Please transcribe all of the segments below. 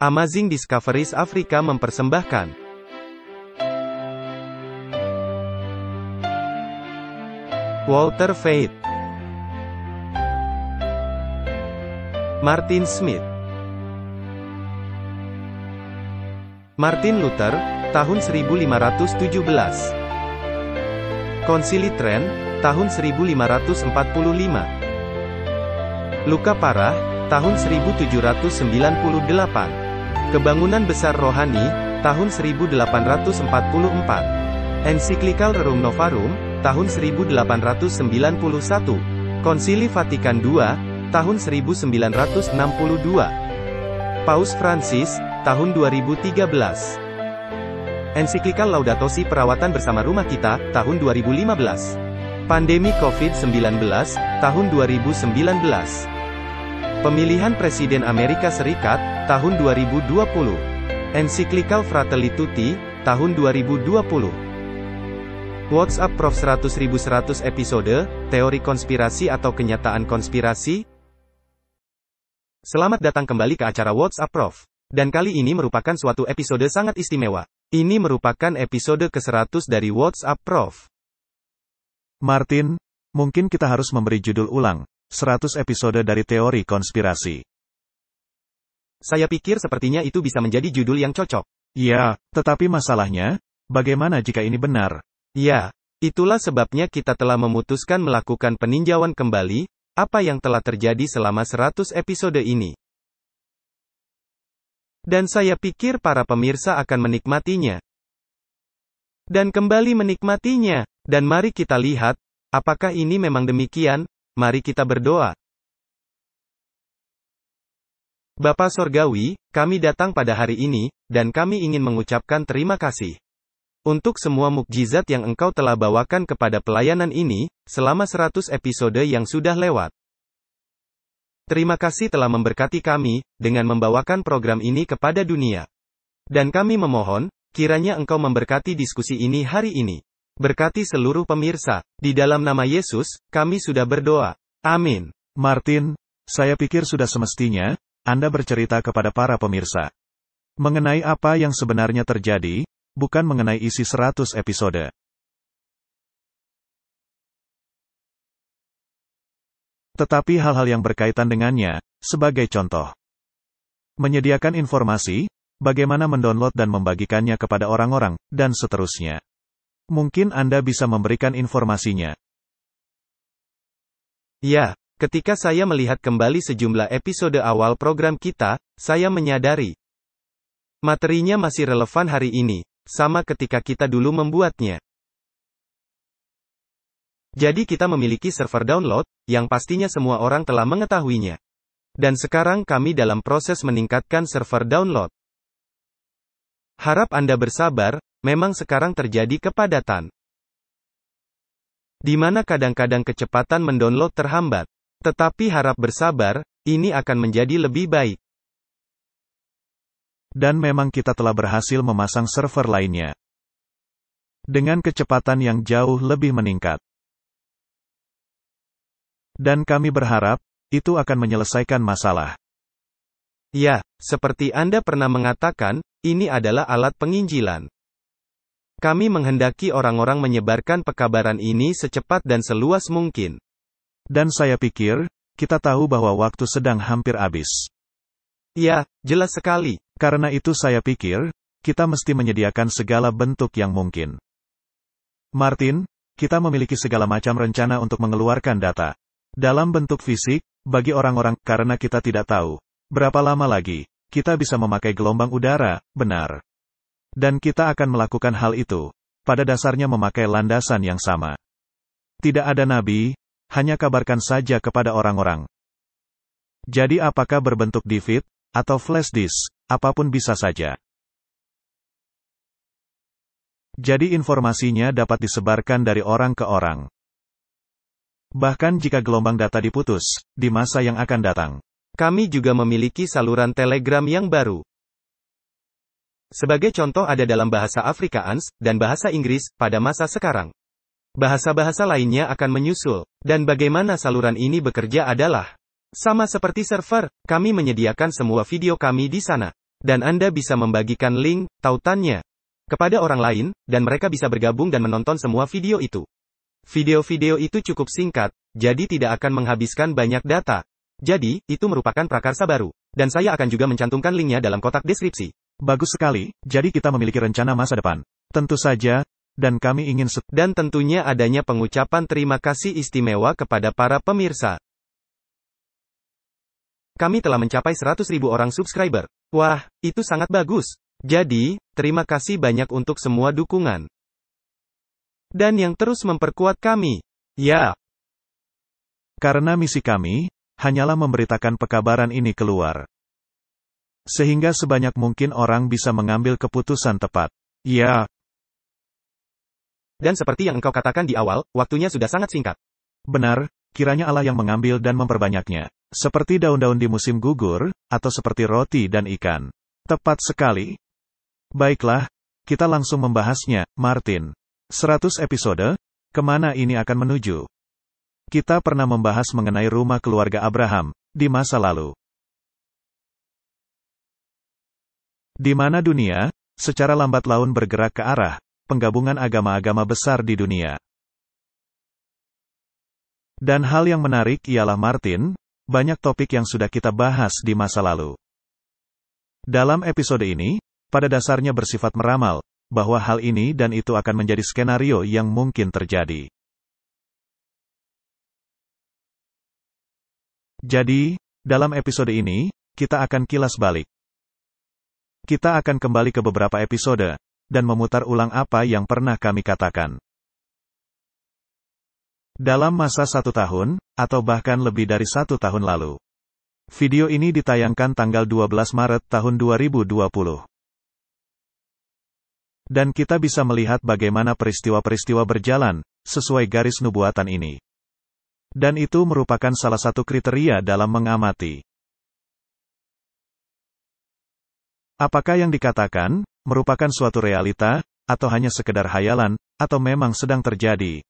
Amazing Discoveries Afrika mempersembahkan Walter Veith, Martin Smith, Martin Luther, tahun 1517. Konsili Trent, tahun 1545. Luka Parah, tahun 1798. Kebangunan Besar Rohani, tahun 1844. Ensiklikal Rerum Novarum, tahun 1891. Konsili Vatikan II, tahun 1962. Paus Francis, tahun 2013. Ensiklikal Laudato Si Perawatan Bersama Rumah Kita, tahun 2015. Pandemi COVID-19, tahun 2019. Pemilihan Presiden Amerika Serikat, tahun 2020. Ensiklikal Fratelli Tutti, tahun 2020. WhatsApp Prof 100.100 episode, teori konspirasi atau kenyataan konspirasi? Selamat datang kembali ke acara WhatsApp Prof. Dan kali ini merupakan suatu episode sangat istimewa. Ini merupakan episode ke-100 dari WhatsApp Prof. Martin, mungkin kita harus memberi judul ulang, 100 episode dari teori konspirasi. Saya pikir sepertinya itu bisa menjadi judul yang cocok. Ya, tetapi masalahnya, bagaimana jika ini benar? Ya, itulah sebabnya kita telah memutuskan melakukan peninjauan kembali, apa yang telah terjadi selama 100 episode ini. Dan saya pikir para pemirsa akan menikmatinya. Dan kembali menikmatinya. Dan mari kita lihat, apakah ini memang demikian? Mari kita berdoa. Bapa Sorgawi, kami datang pada hari ini, dan kami ingin mengucapkan terima kasih untuk semua mukjizat yang Engkau telah bawakan kepada pelayanan ini, selama 100 episode yang sudah lewat. Terima kasih telah memberkati kami, dengan membawakan program ini kepada dunia. Dan kami memohon, kiranya Engkau memberkati diskusi ini hari ini. Berkati seluruh pemirsa, di dalam nama Yesus, kami sudah berdoa. Amin. Martin, saya pikir sudah semestinya, Anda bercerita kepada para pemirsa mengenai apa yang sebenarnya terjadi, bukan mengenai isi 100 episode. Tetapi hal-hal yang berkaitan dengannya, sebagai contoh. Menyediakan informasi, bagaimana mendownload dan membagikannya kepada orang-orang, dan seterusnya. Mungkin Anda bisa memberikan informasinya. Ya, ketika saya melihat kembali sejumlah episode awal program kita, saya menyadari materinya masih relevan hari ini, sama ketika kita dulu membuatnya. Jadi kita memiliki server download, yang pastinya semua orang telah mengetahuinya. Dan sekarang kami dalam proses meningkatkan server download. Harap Anda bersabar, memang sekarang terjadi kepadatan. Di mana kadang-kadang kecepatan mendownload terhambat. Tetapi harap bersabar, ini akan menjadi lebih baik. Dan memang kita telah berhasil memasang server lainnya. Dengan kecepatan yang jauh lebih meningkat. Dan kami berharap, itu akan menyelesaikan masalah. Ya, seperti Anda pernah mengatakan, ini adalah alat penginjilan. Kami menghendaki orang-orang menyebarkan pekabaran ini secepat dan seluas mungkin. Dan saya pikir, kita tahu bahwa waktu sedang hampir habis. Ya, jelas sekali. Karena itu saya pikir, kita mesti menyediakan segala bentuk yang mungkin. Martin, kita memiliki segala macam rencana untuk mengeluarkan data. Dalam bentuk fisik, bagi orang-orang, karena kita tidak tahu berapa lama lagi kita bisa memakai gelombang udara, benar. Dan kita akan melakukan hal itu, pada dasarnya memakai landasan yang sama. Tidak ada nabi, hanya kabarkan saja kepada orang-orang. Jadi apakah berbentuk DVD, atau flash disk, apapun bisa saja. Jadi informasinya dapat disebarkan dari orang ke orang. Bahkan jika gelombang data diputus, di masa yang akan datang. Kami juga memiliki saluran Telegram yang baru. Sebagai contoh ada dalam bahasa Afrikaans, dan bahasa Inggris, pada masa sekarang. Bahasa-bahasa lainnya akan menyusul. Dan bagaimana saluran ini bekerja adalah sama seperti server, kami menyediakan semua video kami di sana. Dan Anda bisa membagikan link tautannya kepada orang lain, dan mereka bisa bergabung dan menonton semua video itu. Video-video itu cukup singkat, jadi tidak akan menghabiskan banyak data. Jadi, itu merupakan prakarsa baru. Dan saya akan juga mencantumkan linknya dalam kotak deskripsi. Bagus sekali, jadi kita memiliki rencana masa depan. Tentu saja, dan kami ingin dan tentunya adanya pengucapan terima kasih istimewa kepada para pemirsa. Kami telah mencapai 100.000 orang subscriber. Wah, itu sangat bagus. Jadi, terima kasih banyak untuk semua dukungan. Dan yang terus memperkuat kami. Ya. Karena misi kami, hanyalah memberitakan pekabaran ini keluar. Sehingga sebanyak mungkin orang bisa mengambil keputusan tepat. Ya. Dan seperti yang engkau katakan di awal, waktunya sudah sangat singkat. Benar, kiranya Allah yang mengambil dan memperbanyaknya. Seperti daun-daun di musim gugur, atau seperti roti dan ikan. Tepat sekali. Baiklah, kita langsung membahasnya, Martin. 100 episode, kemana ini akan menuju? Kita pernah membahas mengenai rumah keluarga Abraham, di masa lalu. Di mana dunia, secara lambat laun bergerak ke arah, penggabungan agama-agama besar di dunia. Dan hal yang menarik ialah Martin, banyak topik yang sudah kita bahas di masa lalu. Dalam episode ini, pada dasarnya bersifat meramal, bahwa hal ini dan itu akan menjadi skenario yang mungkin terjadi. Jadi, dalam episode ini, kita akan kilas balik. Kita akan kembali ke beberapa episode, dan memutar ulang apa yang pernah kami katakan. Dalam masa 1 tahun, atau bahkan lebih dari 1 tahun lalu. Video ini ditayangkan tanggal 12 Maret tahun 2020. Dan kita bisa melihat bagaimana peristiwa-peristiwa berjalan, sesuai garis nubuatan ini. Dan itu merupakan salah satu kriteria dalam mengamati. Apakah yang dikatakan, merupakan suatu realita, atau hanya sekedar hayalan, atau memang sedang terjadi?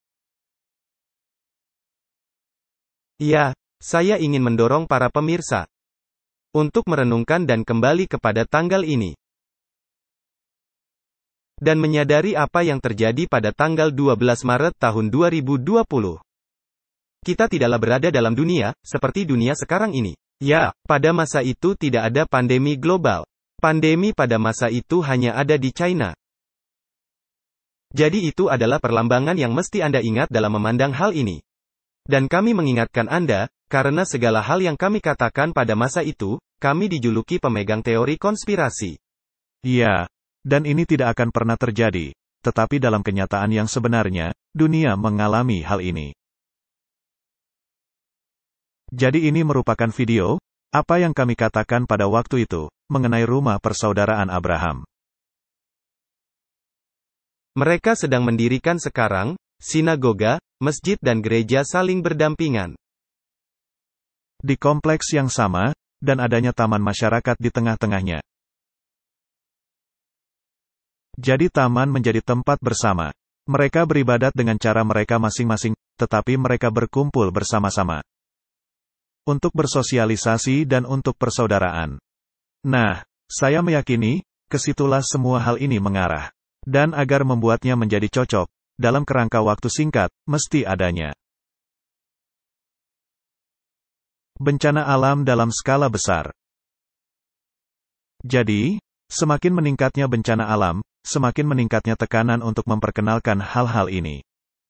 Ya, saya ingin mendorong para pemirsa untuk merenungkan dan kembali kepada tanggal ini. Dan menyadari apa yang terjadi pada tanggal 12 Maret tahun 2020. Kita tidaklah berada dalam dunia, seperti dunia sekarang ini. Ya, pada masa itu tidak ada pandemi global. Pandemi pada masa itu hanya ada di China. Jadi itu adalah perlambangan yang mesti Anda ingat dalam memandang hal ini. Dan kami mengingatkan Anda, karena segala hal yang kami katakan pada masa itu, kami dijuluki pemegang teori konspirasi. Ya, dan ini tidak akan pernah terjadi. Tetapi dalam kenyataan yang sebenarnya, dunia mengalami hal ini. Jadi ini merupakan video, apa yang kami katakan pada waktu itu, mengenai rumah persaudaraan Abraham. Mereka sedang mendirikan sekarang, sinagoga, masjid dan gereja saling berdampingan. Di kompleks yang sama, dan adanya taman masyarakat di tengah-tengahnya. Jadi taman menjadi tempat bersama. Mereka beribadat dengan cara mereka masing-masing, tetapi mereka berkumpul bersama-sama. Untuk bersosialisasi dan untuk persaudaraan. Nah, saya meyakini, kesitulah semua hal ini mengarah. Dan agar membuatnya menjadi cocok, dalam kerangka waktu singkat, mesti adanya bencana alam dalam skala besar. Jadi, semakin meningkatnya bencana alam, semakin meningkatnya tekanan untuk memperkenalkan hal-hal ini.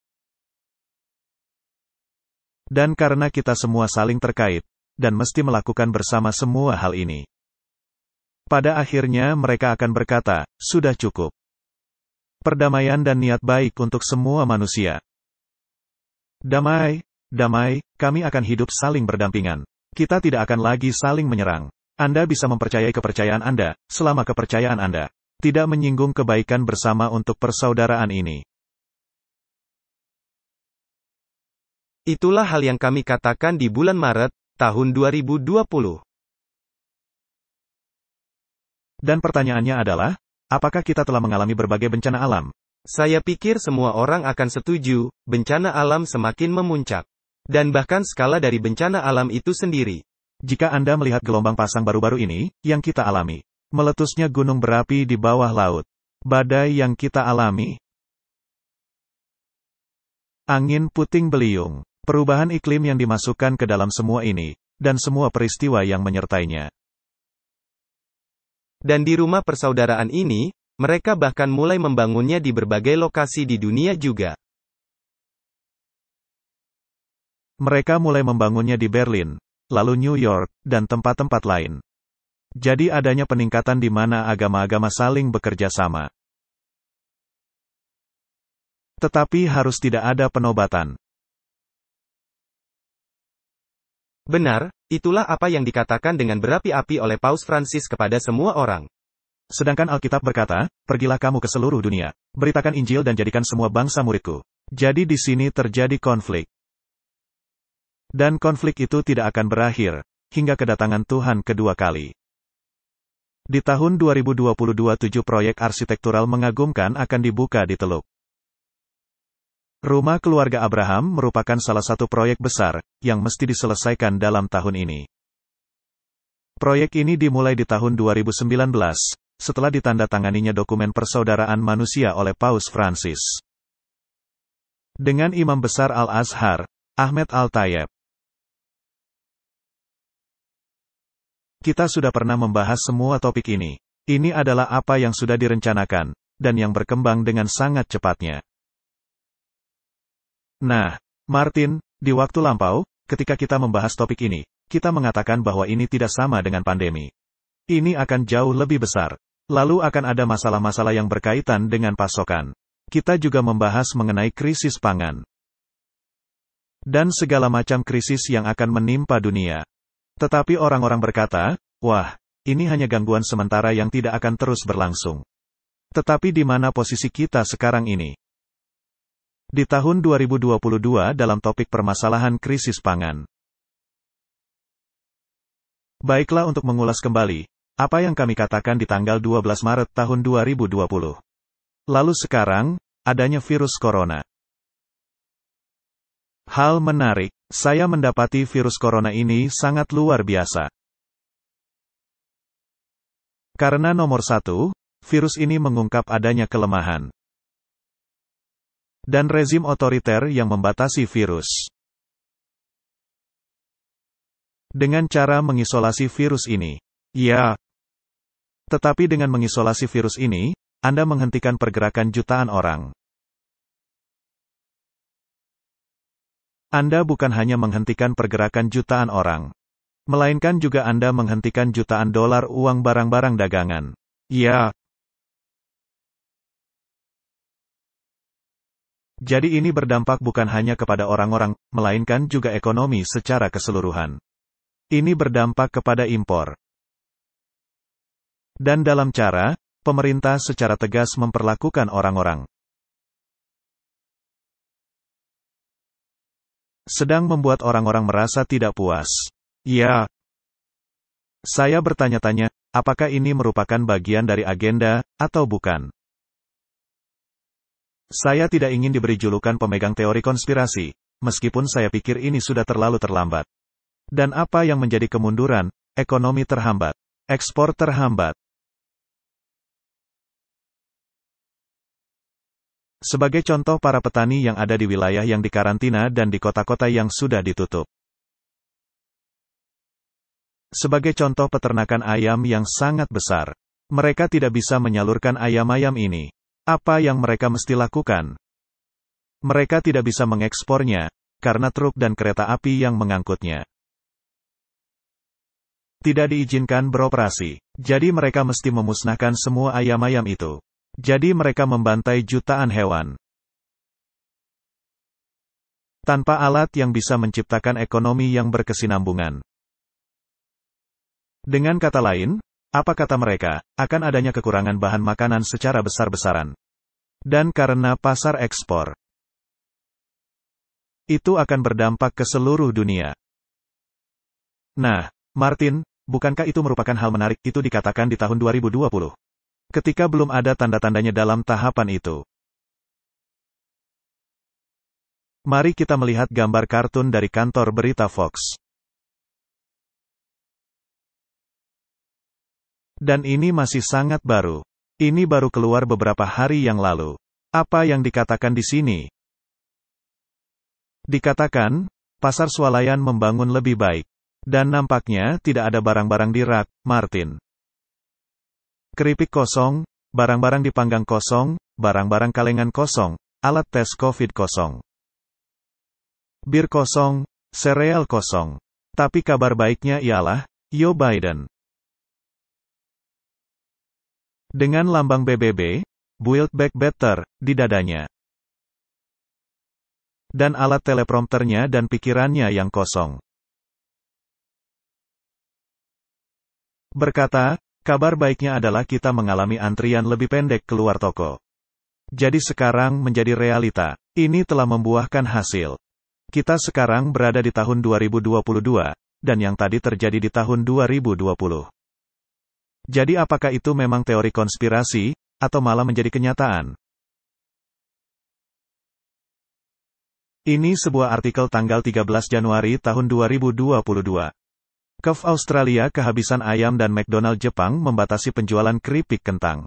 Dan karena kita semua saling terkait, dan mesti melakukan bersama semua hal ini. Pada akhirnya mereka akan berkata, sudah cukup. Perdamaian dan niat baik untuk semua manusia. Damai, damai, kami akan hidup saling berdampingan. Kita tidak akan lagi saling menyerang. Anda bisa mempercayai kepercayaan Anda, selama kepercayaan Anda tidak menyinggung kebaikan bersama untuk persaudaraan ini. Itulah hal yang kami katakan di bulan Maret, tahun 2020. Dan pertanyaannya adalah, apakah kita telah mengalami berbagai bencana alam? Saya pikir semua orang akan setuju, bencana alam semakin memuncak. Dan bahkan skala dari bencana alam itu sendiri. Jika Anda melihat gelombang pasang baru-baru ini, yang kita alami. Meletusnya gunung berapi di bawah laut. Badai yang kita alami. Angin puting beliung. Perubahan iklim yang dimasukkan ke dalam semua ini, dan semua peristiwa yang menyertainya. Dan di rumah persaudaraan ini, mereka bahkan mulai membangunnya di berbagai lokasi di dunia juga. Mereka mulai membangunnya di Berlin, lalu New York, dan tempat-tempat lain. Jadi adanya peningkatan di mana agama-agama saling bekerja sama. Tetapi harus tidak ada penobatan. Benar, itulah apa yang dikatakan dengan berapi-api oleh Paus Francis kepada semua orang. Sedangkan Alkitab berkata, pergilah kamu ke seluruh dunia, beritakan Injil dan jadikan semua bangsa muridku. Jadi di sini terjadi konflik. Dan konflik itu tidak akan berakhir, hingga kedatangan Tuhan kedua kali. Di tahun 2022 7 proyek arsitektural mengagumkan akan dibuka di Teluk. Rumah keluarga Abraham merupakan salah satu proyek besar, yang mesti diselesaikan dalam tahun ini. Proyek ini dimulai di tahun 2019, setelah ditandatanganinya dokumen persaudaraan manusia oleh Paus Francis. Dengan Imam Besar Al-Azhar, Ahmed Al-Tayeb. Kita sudah pernah membahas semua topik ini. Ini adalah apa yang sudah direncanakan, dan yang berkembang dengan sangat cepatnya. Nah, Martin, di waktu lampau, ketika kita membahas topik ini, kita mengatakan bahwa ini tidak sama dengan pandemi. Ini akan jauh lebih besar. Lalu akan ada masalah-masalah yang berkaitan dengan pasokan. Kita juga membahas mengenai krisis pangan. Dan segala macam krisis yang akan menimpa dunia. Tetapi orang-orang berkata, wah, ini hanya gangguan sementara yang tidak akan terus berlangsung. Tetapi di mana posisi kita sekarang ini? Di tahun 2022 dalam topik permasalahan krisis pangan. Baiklah, untuk mengulas kembali, apa yang kami katakan di tanggal 12 Maret tahun 2020. Lalu sekarang, adanya virus corona. Hal menarik, saya mendapati virus corona ini sangat luar biasa. Karena nomor satu, virus ini mengungkap adanya kelemahan. Dan rezim otoriter yang membatasi virus. Dengan cara mengisolasi virus ini. Ya. Tetapi dengan mengisolasi virus ini, Anda menghentikan pergerakan jutaan orang. Anda bukan hanya menghentikan pergerakan jutaan orang. Melainkan juga Anda menghentikan jutaan dolar uang barang-barang dagangan. Ya. Jadi ini berdampak bukan hanya kepada orang-orang, melainkan juga ekonomi secara keseluruhan. Ini berdampak kepada impor. Dan dalam cara, pemerintah secara tegas memperlakukan orang-orang. Sedang membuat orang-orang merasa tidak puas. Ya. Saya bertanya-tanya, apakah ini merupakan bagian dari agenda, atau bukan? Saya tidak ingin diberi julukan pemegang teori konspirasi, meskipun saya pikir ini sudah terlalu terlambat. Dan apa yang menjadi kemunduran? Ekonomi terhambat. Ekspor terhambat. Sebagai contoh, para petani yang ada di wilayah yang dikarantina dan di kota-kota yang sudah ditutup. Sebagai contoh, peternakan ayam yang sangat besar. Mereka tidak bisa menyalurkan ayam-ayam ini. Apa yang mereka mesti lakukan? Mereka tidak bisa mengekspornya, karena truk dan kereta api yang mengangkutnya tidak diizinkan beroperasi. Jadi mereka mesti memusnahkan semua ayam-ayam itu. Jadi mereka membantai jutaan hewan. Tanpa alat yang bisa menciptakan ekonomi yang berkesinambungan. Dengan kata lain, apa kata mereka, akan adanya kekurangan bahan makanan secara besar-besaran. Dan karena pasar ekspor, itu akan berdampak ke seluruh dunia. Nah, Martin, bukankah itu merupakan hal menarik? Itu dikatakan di tahun 2020. Ketika belum ada tanda-tandanya dalam tahapan itu. Mari kita melihat gambar kartun dari kantor berita Fox. Dan ini masih sangat baru. Ini baru keluar beberapa hari yang lalu. Apa yang dikatakan di sini? Dikatakan, pasar swalayan membangun lebih baik. Dan nampaknya tidak ada barang-barang di rak, Martin. Keripik kosong, barang-barang dipanggang kosong, barang-barang kalengan kosong, alat tes COVID kosong. Bir kosong, sereal kosong. Tapi kabar baiknya ialah, Joe Biden. Dengan lambang BBB, Build Back Better, di dadanya. Dan alat teleprompternya dan pikirannya yang kosong. Berkata, kabar baiknya adalah kita mengalami antrian lebih pendek keluar toko. Jadi sekarang menjadi realita. Ini telah membuahkan hasil. Kita sekarang berada di tahun 2022, dan yang tadi terjadi di tahun 2020. Jadi apakah itu memang teori konspirasi, atau malah menjadi kenyataan? Ini sebuah artikel tanggal 13 Januari tahun 2022. KFC Australia kehabisan ayam dan McDonald Jepang membatasi penjualan keripik kentang.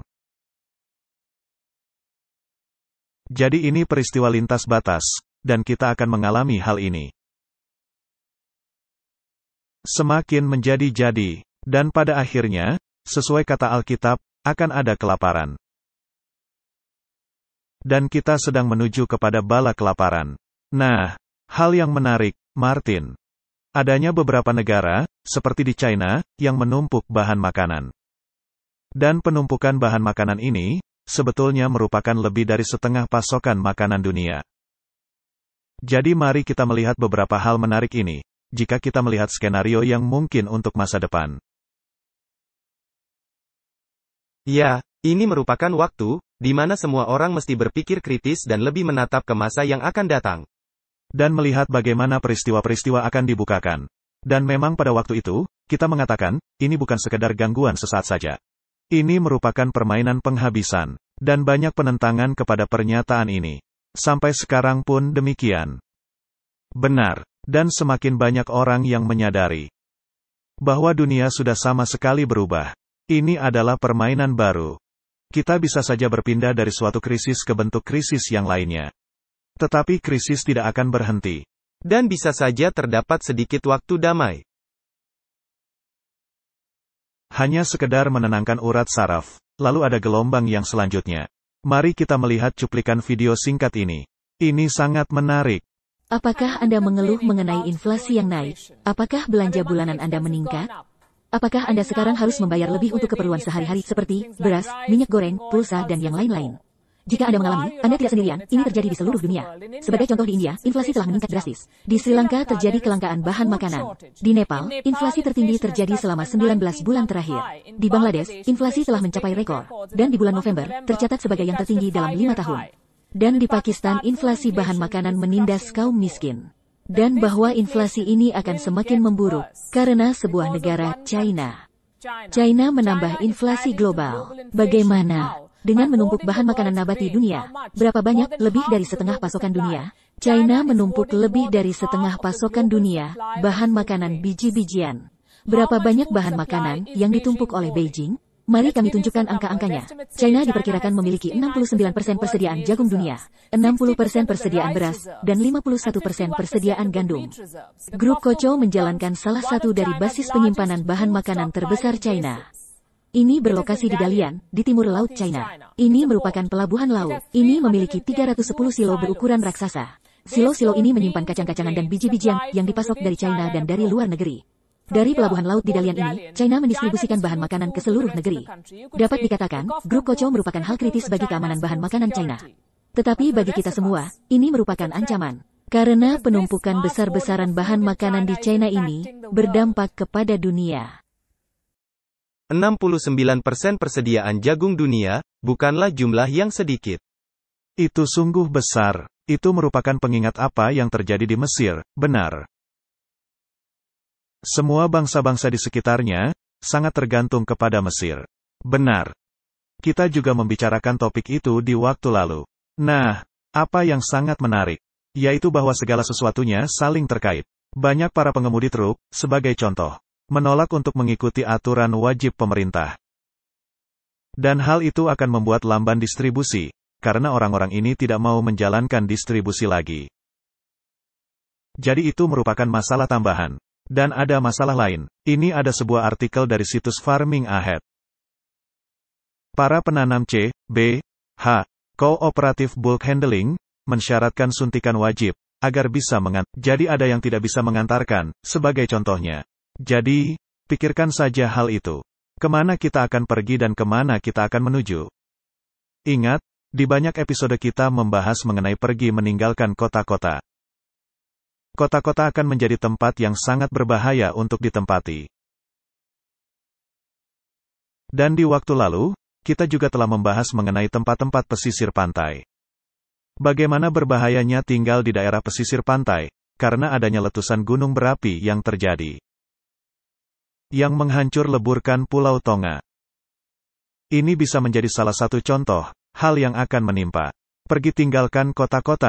Jadi ini peristiwa lintas batas, dan kita akan mengalami hal ini. Semakin menjadi-jadi, dan pada akhirnya, sesuai kata Alkitab, akan ada kelaparan. Dan kita sedang menuju kepada bala kelaparan. Nah, hal yang menarik, Martin. Adanya beberapa negara, seperti di China, yang menumpuk bahan makanan. Dan penumpukan bahan makanan ini, sebetulnya merupakan lebih dari setengah pasokan makanan dunia. Jadi mari kita melihat beberapa hal menarik ini, jika kita melihat skenario yang mungkin untuk masa depan. Ya, ini merupakan waktu, di mana semua orang mesti berpikir kritis dan lebih menatap ke masa yang akan datang. Dan melihat bagaimana peristiwa-peristiwa akan dibukakan. Dan memang pada waktu itu, kita mengatakan, ini bukan sekedar gangguan sesaat saja. Ini merupakan permainan penghabisan. Dan banyak penentangan kepada pernyataan ini. Sampai sekarang pun demikian. Benar. Dan semakin banyak orang yang menyadari bahwa dunia sudah sama sekali berubah. Ini adalah permainan baru. Kita bisa saja berpindah dari suatu krisis ke bentuk krisis yang lainnya. Tetapi krisis tidak akan berhenti. Dan bisa saja terdapat sedikit waktu damai. Hanya sekedar menenangkan urat saraf. Lalu ada gelombang yang selanjutnya. Mari kita melihat cuplikan video singkat ini. Ini sangat menarik. Apakah Anda mengeluh mengenai inflasi yang naik? Apakah belanja bulanan Anda meningkat? Apakah Anda sekarang harus membayar lebih untuk keperluan sehari-hari seperti beras, minyak goreng, pulsa, dan yang lain-lain? Jika Anda mengalami, Anda tidak sendirian, ini terjadi di seluruh dunia. Sebagai contoh di India, inflasi telah meningkat drastis. Di Sri Lanka terjadi kelangkaan bahan makanan. Di Nepal, inflasi tertinggi terjadi selama 19 bulan terakhir. Di Bangladesh, inflasi telah mencapai rekor. Dan di bulan November, tercatat sebagai yang tertinggi dalam 5 tahun. Dan di Pakistan, inflasi bahan makanan menindas kaum miskin. Dan bahwa inflasi ini akan semakin memburuk, karena sebuah negara, China. China menambah inflasi global. Bagaimana? Dengan menumpuk bahan makanan nabati dunia, berapa banyak, lebih dari setengah pasokan dunia? China menumpuk lebih dari setengah pasokan dunia, bahan makanan biji-bijian. Berapa banyak bahan makanan yang ditumpuk oleh Beijing? Mari kami tunjukkan angka-angkanya. China diperkirakan memiliki 69% persediaan jagung dunia, 60% persediaan beras, dan 51% persediaan gandum. Grup Kocho menjalankan salah satu dari basis penyimpanan bahan makanan terbesar China. Ini berlokasi di Dalian, di timur laut China. Ini merupakan pelabuhan laut. Ini memiliki 310 silo berukuran raksasa. Silo-silo ini menyimpan kacang-kacangan dan biji-bijian yang dipasok dari China dan dari luar negeri. Dari pelabuhan laut di Dalian ini, China mendistribusikan bahan makanan ke seluruh negeri. Dapat dikatakan, Grup Kocho merupakan hal kritis bagi keamanan bahan makanan China. Tetapi bagi kita semua, ini merupakan ancaman. Karena penumpukan besar-besaran bahan makanan di China ini, berdampak kepada dunia. 69% persediaan jagung dunia, bukanlah jumlah yang sedikit. Itu sungguh besar. Itu merupakan pengingat apa yang terjadi di Mesir, benar. Semua bangsa-bangsa di sekitarnya, sangat tergantung kepada Mesir. Benar. Kita juga membicarakan topik itu di waktu lalu. Nah, apa yang sangat menarik, yaitu bahwa segala sesuatunya saling terkait. Banyak para pengemudi truk, sebagai contoh, menolak untuk mengikuti aturan wajib pemerintah. Dan hal itu akan membuat lamban distribusi, karena orang-orang ini tidak mau menjalankan distribusi lagi. Jadi itu merupakan masalah tambahan. Dan ada masalah lain. Ini ada sebuah artikel dari situs Farming Ahead. Para penanam C, B, H, Cooperative Bulk Handling, mensyaratkan suntikan wajib, agar bisa Jadi ada yang tidak bisa mengantarkan, sebagai contohnya. Jadi, pikirkan saja hal itu. Kemana kita akan pergi dan kemana kita akan menuju? Ingat, di banyak episode kita membahas mengenai pergi meninggalkan kota-kota. Kota-kota akan menjadi tempat yang sangat berbahaya untuk ditempati. Dan di waktu lalu, kita juga telah membahas mengenai tempat-tempat pesisir pantai. Bagaimana berbahayanya tinggal di daerah pesisir pantai, karena adanya letusan gunung berapi yang terjadi. Yang menghancur leburkan Pulau Tonga. Ini bisa menjadi salah satu contoh, hal yang akan menimpa. Pergi tinggalkan kota-kota.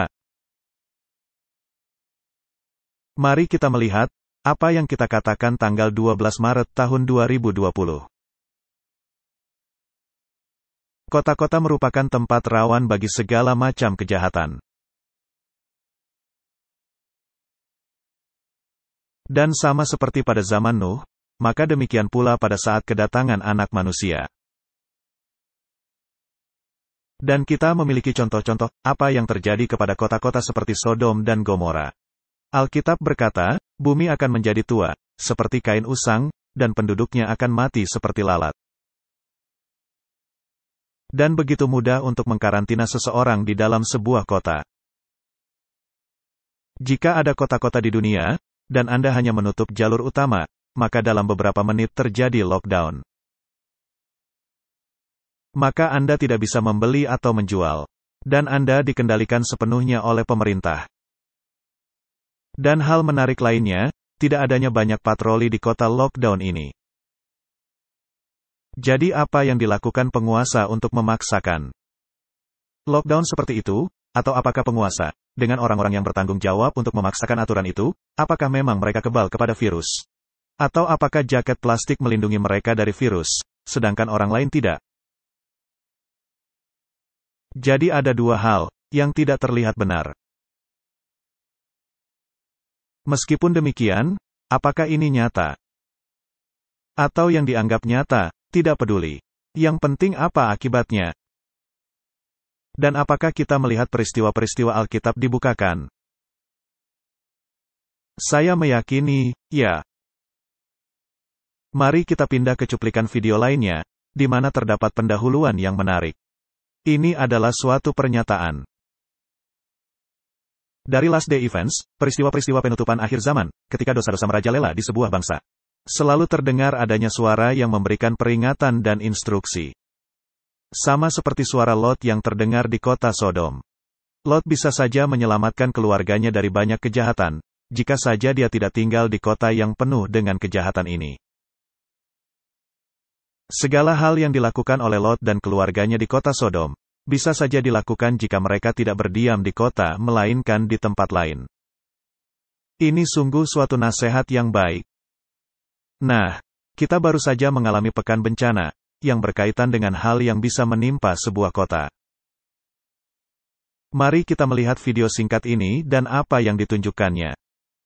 Mari kita melihat, apa yang kita katakan tanggal 12 Maret tahun 2020. Kota-kota merupakan tempat rawan bagi segala macam kejahatan. Dan sama seperti pada zaman Nuh, maka demikian pula pada saat kedatangan Anak Manusia. Dan kita memiliki contoh-contoh apa yang terjadi kepada kota-kota seperti Sodom dan Gomora. Alkitab berkata, bumi akan menjadi tua, seperti kain usang, dan penduduknya akan mati seperti lalat. Dan begitu mudah untuk mengkarantina seseorang di dalam sebuah kota. Jika ada kota-kota di dunia, dan Anda hanya menutup jalur utama, maka dalam beberapa menit terjadi lockdown. Maka Anda tidak bisa membeli atau menjual. Dan Anda dikendalikan sepenuhnya oleh pemerintah. Dan hal menarik lainnya, tidak adanya banyak patroli di kota lockdown ini. Jadi apa yang dilakukan penguasa untuk memaksakan lockdown seperti itu? Atau apakah penguasa, dengan orang-orang yang bertanggung jawab untuk memaksakan aturan itu, apakah memang mereka kebal kepada virus? Atau apakah jaket plastik melindungi mereka dari virus, sedangkan orang lain tidak? Jadi ada dua hal, yang tidak terlihat benar. Meskipun demikian, apakah ini nyata? Atau yang dianggap nyata, tidak peduli. Yang penting apa akibatnya? Dan apakah kita melihat peristiwa-peristiwa Alkitab dibukakan? Saya meyakini, ya. Mari kita pindah ke cuplikan video lainnya, di mana terdapat pendahuluan yang menarik. Ini adalah suatu pernyataan. Dari Last Day Events, peristiwa-peristiwa penutupan akhir zaman, ketika dosa-dosa merajalela di sebuah bangsa. Selalu terdengar adanya suara yang memberikan peringatan dan instruksi. Sama seperti suara Lot yang terdengar di kota Sodom. Lot bisa saja menyelamatkan keluarganya dari banyak kejahatan, jika saja dia tidak tinggal di kota yang penuh dengan kejahatan ini. Segala hal yang dilakukan oleh Lot dan keluarganya di kota Sodom, bisa saja dilakukan jika mereka tidak berdiam di kota melainkan di tempat lain. Ini sungguh suatu nasihat yang baik. Nah, kita baru saja mengalami pekan bencana, yang berkaitan dengan hal yang bisa menimpa sebuah kota. Mari kita melihat video singkat ini dan apa yang ditunjukkannya.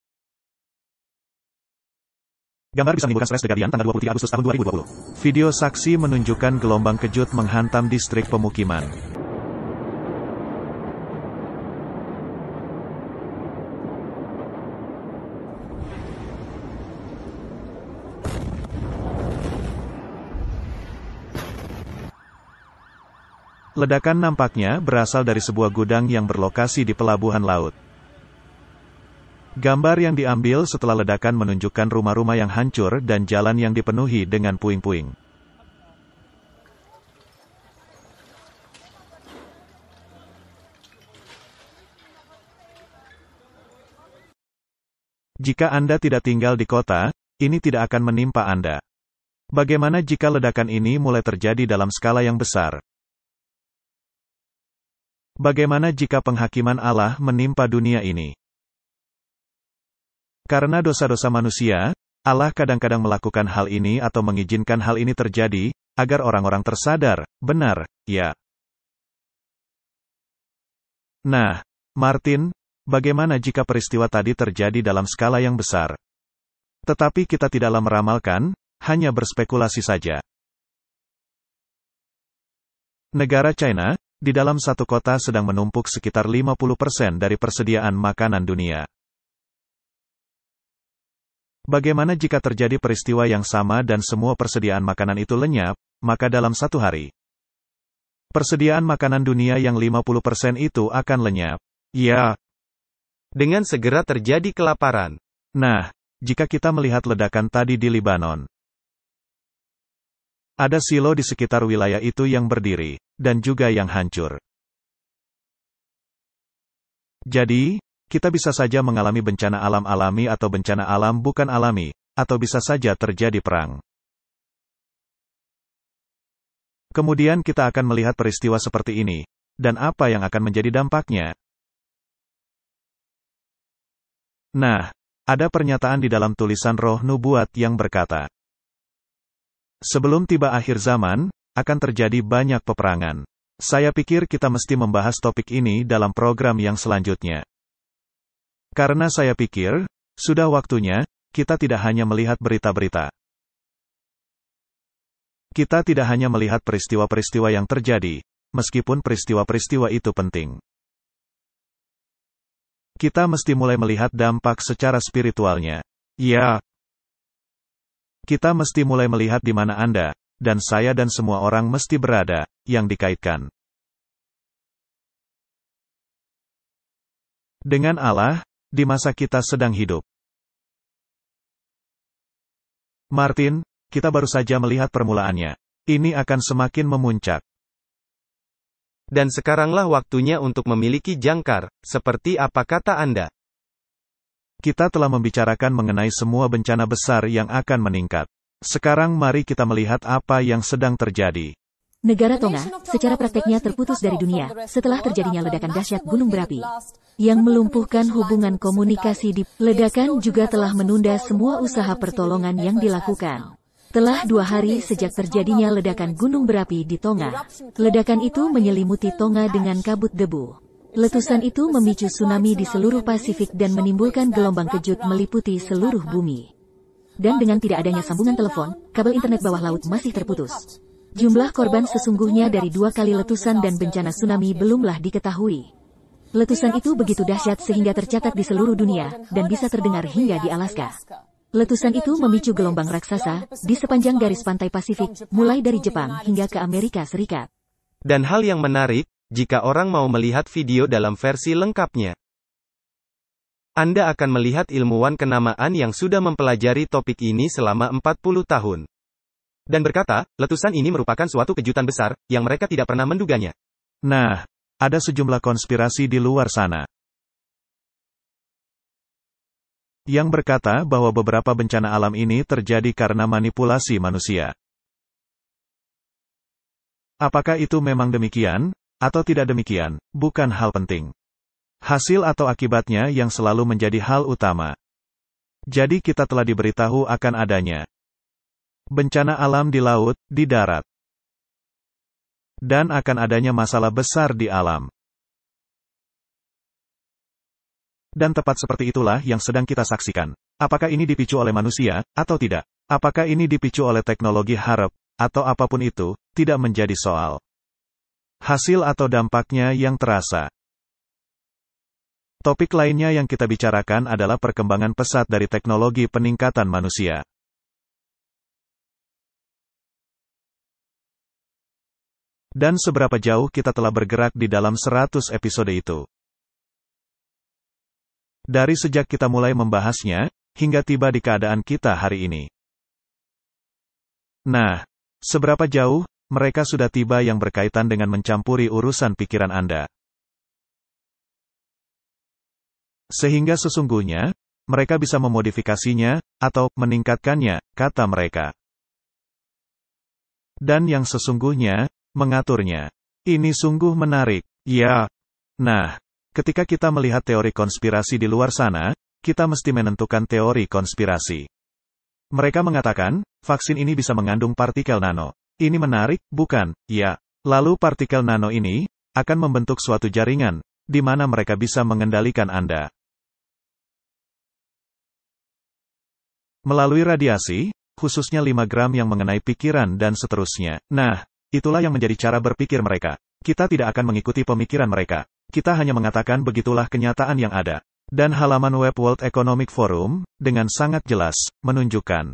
Gambar bisa menimbulkan stres The Guardian tanggal 23 Agustus tahun 2020. Video saksi menunjukkan gelombang kejut menghantam distrik pemukiman. Ledakan nampaknya berasal dari sebuah gudang yang berlokasi di pelabuhan laut. Gambar yang diambil setelah ledakan menunjukkan rumah-rumah yang hancur dan jalan yang dipenuhi dengan puing-puing. Jika Anda tidak tinggal di kota, ini tidak akan menimpa Anda. Bagaimana jika ledakan ini mulai terjadi dalam skala yang besar? Bagaimana jika penghakiman Allah menimpa dunia ini? Karena dosa-dosa manusia, Allah kadang-kadang melakukan hal ini atau mengizinkan hal ini terjadi, agar orang-orang tersadar, benar, ya. Nah, Martin, bagaimana jika peristiwa tadi terjadi dalam skala yang besar? Tetapi kita tidaklah meramalkan, hanya berspekulasi saja. Negara China, di dalam satu kota sedang menumpuk sekitar 50% dari persediaan makanan dunia. Bagaimana jika terjadi peristiwa yang sama dan semua persediaan makanan itu lenyap, maka dalam satu hari, persediaan makanan dunia yang 50% itu akan lenyap. Ya. Dengan segera terjadi kelaparan. Nah, jika kita melihat ledakan tadi di Lebanon, ada silo di sekitar wilayah itu yang berdiri, dan juga yang hancur. Jadi, kita bisa saja mengalami bencana alam alami atau bencana alam bukan alami, atau bisa saja terjadi perang. Kemudian kita akan melihat peristiwa seperti ini, dan apa yang akan menjadi dampaknya. Nah, ada pernyataan di dalam tulisan Roh Nubuat yang berkata, sebelum tiba akhir zaman, akan terjadi banyak peperangan. Saya pikir kita mesti membahas topik ini dalam program yang selanjutnya. Karena saya pikir, sudah waktunya, kita tidak hanya melihat berita-berita. Kita tidak hanya melihat peristiwa-peristiwa yang terjadi, meskipun peristiwa-peristiwa itu penting. Kita mesti mulai melihat dampak secara spiritualnya. Ya. Kita mesti mulai melihat di mana Anda, dan saya dan semua orang mesti berada, yang dikaitkan dengan Allah, di masa kita sedang hidup. Martin, kita baru saja melihat permulaannya. Ini akan semakin memuncak. Dan sekaranglah waktunya untuk memiliki jangkar, seperti apa kata Anda? Kita telah membicarakan mengenai semua bencana besar yang akan meningkat. Sekarang mari kita melihat apa yang sedang terjadi. Negara Tonga, secara prakteknya terputus dari dunia, setelah terjadinya ledakan dahsyat gunung berapi, yang melumpuhkan hubungan komunikasi di ledakan juga telah menunda semua usaha pertolongan yang dilakukan. Telah 2 hari sejak terjadinya ledakan gunung berapi di Tonga. Ledakan itu menyelimuti Tonga dengan kabut debu. Letusan itu memicu tsunami di seluruh Pasifik dan menimbulkan gelombang kejut meliputi seluruh bumi. Dan dengan tidak adanya sambungan telepon, kabel internet bawah laut masih terputus. Jumlah korban sesungguhnya dari 2 kali letusan dan bencana tsunami belumlah diketahui. Letusan itu begitu dahsyat sehingga tercatat di seluruh dunia, dan bisa terdengar hingga di Alaska. Letusan itu memicu gelombang raksasa di sepanjang garis pantai Pasifik, mulai dari Jepang hingga ke Amerika Serikat. Dan hal yang menarik, jika orang mau melihat video dalam versi lengkapnya, Anda akan melihat ilmuwan kenamaan yang sudah mempelajari topik ini selama 40 tahun. Dan berkata, letusan ini merupakan suatu kejutan besar, yang mereka tidak pernah menduganya. Nah, ada sejumlah konspirasi di luar sana yang berkata bahwa beberapa bencana alam ini terjadi karena manipulasi manusia. Apakah itu memang demikian, atau tidak demikian, bukan hal penting. Hasil atau akibatnya yang selalu menjadi hal utama. Jadi kita telah diberitahu akan adanya bencana alam di laut, di darat, dan akan adanya masalah besar di alam. Dan tepat seperti itulah yang sedang kita saksikan. Apakah ini dipicu oleh manusia, atau tidak? Apakah ini dipicu oleh teknologi harap, atau apapun itu, tidak menjadi soal. Hasil atau dampaknya yang terasa. Topik lainnya yang kita bicarakan adalah perkembangan pesat dari teknologi peningkatan manusia. Dan seberapa jauh kita telah bergerak di dalam 100 episode itu. Dari sejak kita mulai membahasnya, hingga tiba di keadaan kita hari ini. Nah, seberapa jauh, mereka sudah tiba yang berkaitan dengan mencampuri urusan pikiran Anda. Sehingga sesungguhnya, mereka bisa memodifikasinya, atau meningkatkannya, kata mereka. Dan yang sesungguhnya, mengaturnya. Ini sungguh menarik, ya. Nah, ketika kita melihat teori konspirasi di luar sana, kita mesti menentukan teori konspirasi. Mereka mengatakan, vaksin ini bisa mengandung partikel nano. Ini menarik, bukan? Ya. Lalu partikel nano ini akan membentuk suatu jaringan, di mana mereka bisa mengendalikan Anda. Melalui radiasi, khususnya 5 gram yang mengenai pikiran dan seterusnya. Nah, itulah yang menjadi cara berpikir mereka. Kita tidak akan mengikuti pemikiran mereka. Kita hanya mengatakan begitulah kenyataan yang ada. Dan halaman web World Economic Forum, dengan sangat jelas, menunjukkan.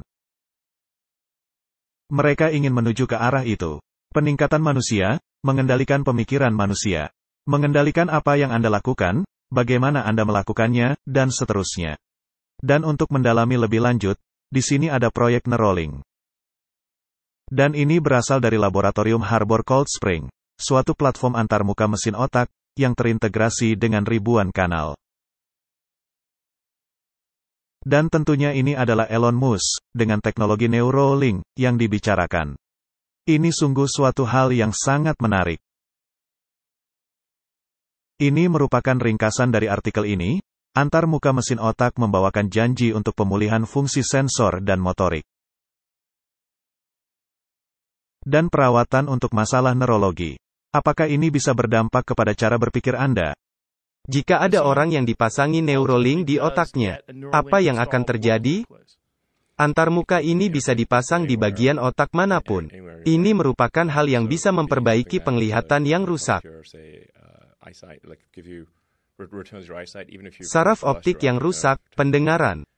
Mereka ingin menuju ke arah itu. Peningkatan manusia, mengendalikan pemikiran manusia. Mengendalikan apa yang Anda lakukan, bagaimana Anda melakukannya, dan seterusnya. Dan untuk mendalami lebih lanjut, di sini ada proyek Neuralink. Dan ini berasal dari laboratorium Harbor Cold Spring, suatu platform antarmuka mesin otak, yang terintegrasi dengan ribuan kanal. Dan tentunya ini adalah Elon Musk, dengan teknologi Neuralink, yang dibicarakan. Ini sungguh suatu hal yang sangat menarik. Ini merupakan ringkasan dari artikel ini. Antarmuka mesin otak membawakan janji untuk pemulihan fungsi sensor dan motorik. Dan perawatan untuk masalah neurologi. Apakah ini bisa berdampak kepada cara berpikir Anda? Jika ada orang yang dipasangi Neuralink di otaknya, apa yang akan terjadi? Antarmuka ini bisa dipasang di bagian otak manapun. Ini merupakan hal yang bisa memperbaiki penglihatan yang rusak. Saraf optik yang rusak, pendengaran.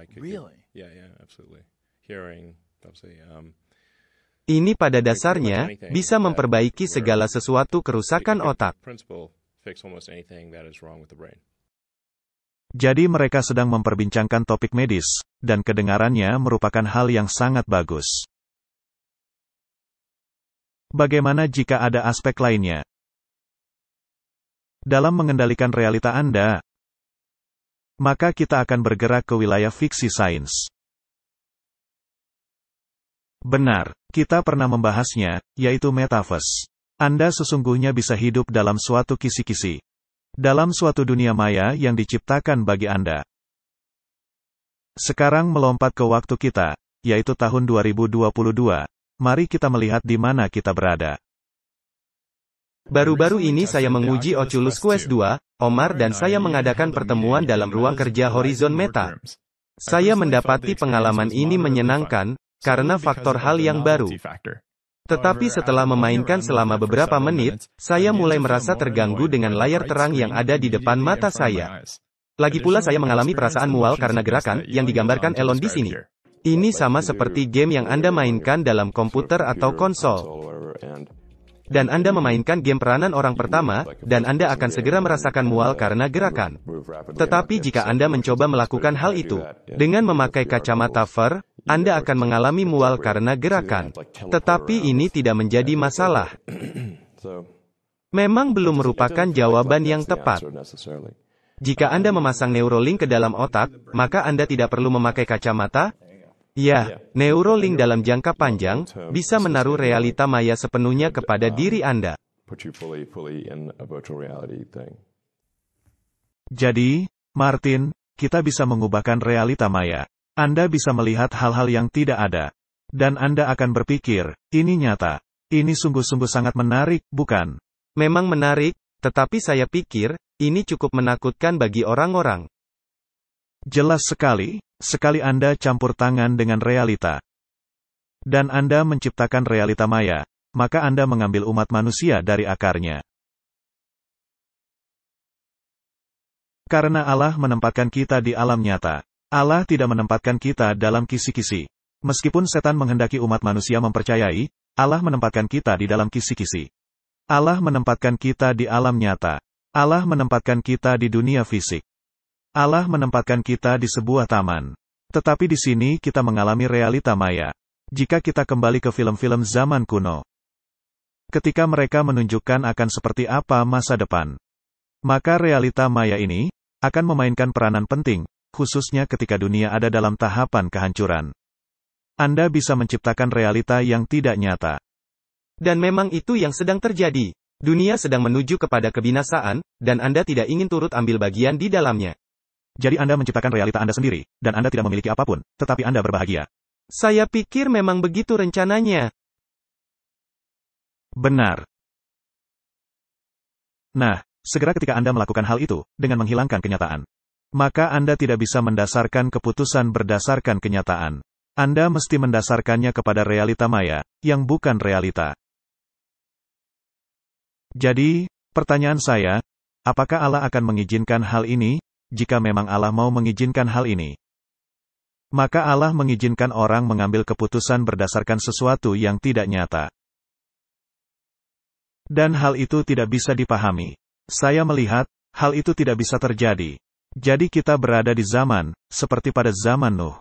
Ini pada dasarnya, bisa memperbaiki segala sesuatu kerusakan otak. Jadi mereka sedang memperbincangkan topik medis, dan kedengarannya merupakan hal yang sangat bagus. Bagaimana jika ada aspek lainnya? Dalam mengendalikan realita Anda, maka kita akan bergerak ke wilayah fiksi sains. Benar, kita pernah membahasnya, yaitu metaverse. Anda sesungguhnya bisa hidup dalam suatu kisi-kisi. Dalam suatu dunia maya yang diciptakan bagi Anda. Sekarang melompat ke waktu kita, yaitu tahun 2022. Mari kita melihat di mana kita berada. Baru-baru ini saya menguji Oculus Quest 2, Omar dan saya mengadakan pertemuan dalam ruang kerja Horizon Meta. Saya mendapati pengalaman ini menyenangkan, karena faktor hal yang baru. Tetapi setelah memainkan selama beberapa menit, saya mulai merasa terganggu dengan layar terang yang ada di depan mata saya. Lagi pula saya mengalami perasaan mual karena gerakan yang digambarkan Elon di sini. Ini sama seperti game yang Anda mainkan dalam komputer atau konsol. Dan Anda memainkan game peranan orang pertama, dan Anda akan segera merasakan mual karena gerakan. Tetapi jika Anda mencoba melakukan hal itu, dengan memakai kacamata VR, Anda akan mengalami mual karena gerakan. Tetapi ini tidak menjadi masalah. Memang belum merupakan jawaban yang tepat. Jika Anda memasang Neuralink ke dalam otak, maka Anda tidak perlu memakai kacamata. Ya, Neuralink dalam jangka panjang, bisa menaruh realita maya sepenuhnya kepada diri Anda. Jadi, Martin, kita bisa mengubahkan realita maya. Anda bisa melihat hal-hal yang tidak ada. Dan Anda akan berpikir, ini nyata. Ini sungguh-sungguh sangat menarik, bukan? Memang menarik, tetapi saya pikir, ini cukup menakutkan bagi orang-orang. Jelas sekali. Sekali Anda campur tangan dengan realita, dan Anda menciptakan realita maya, maka Anda mengambil umat manusia dari akarnya. Karena Allah menempatkan kita di alam nyata. Allah tidak menempatkan kita dalam kisi-kisi. Meskipun setan menghendaki umat manusia mempercayai, Allah menempatkan kita di dalam kisi-kisi. Allah menempatkan kita di alam nyata. Allah menempatkan kita di dunia fisik. Allah menempatkan kita di sebuah taman. Tetapi di sini kita mengalami realita maya. Jika kita kembali ke film-film zaman kuno, ketika mereka menunjukkan akan seperti apa masa depan, maka realita maya ini akan memainkan peranan penting, khususnya ketika dunia ada dalam tahapan kehancuran. Anda bisa menciptakan realita yang tidak nyata. Dan memang itu yang sedang terjadi. Dunia sedang menuju kepada kebinasaan, dan Anda tidak ingin turut ambil bagian di dalamnya. Jadi Anda menciptakan realita Anda sendiri, dan Anda tidak memiliki apapun, tetapi Anda berbahagia. Saya pikir memang begitu rencananya. Benar. Nah, segera ketika Anda melakukan hal itu, dengan menghilangkan kenyataan, maka Anda tidak bisa mendasarkan keputusan berdasarkan kenyataan. Anda mesti mendasarkannya kepada realita maya, yang bukan realita. Jadi, pertanyaan saya, apakah Allah akan mengizinkan hal ini? Jika memang Allah mau mengizinkan hal ini, maka Allah mengizinkan orang mengambil keputusan berdasarkan sesuatu yang tidak nyata. Dan hal itu tidak bisa dipahami. Saya melihat, hal itu tidak bisa terjadi. Jadi kita berada di zaman, seperti pada zaman Nuh,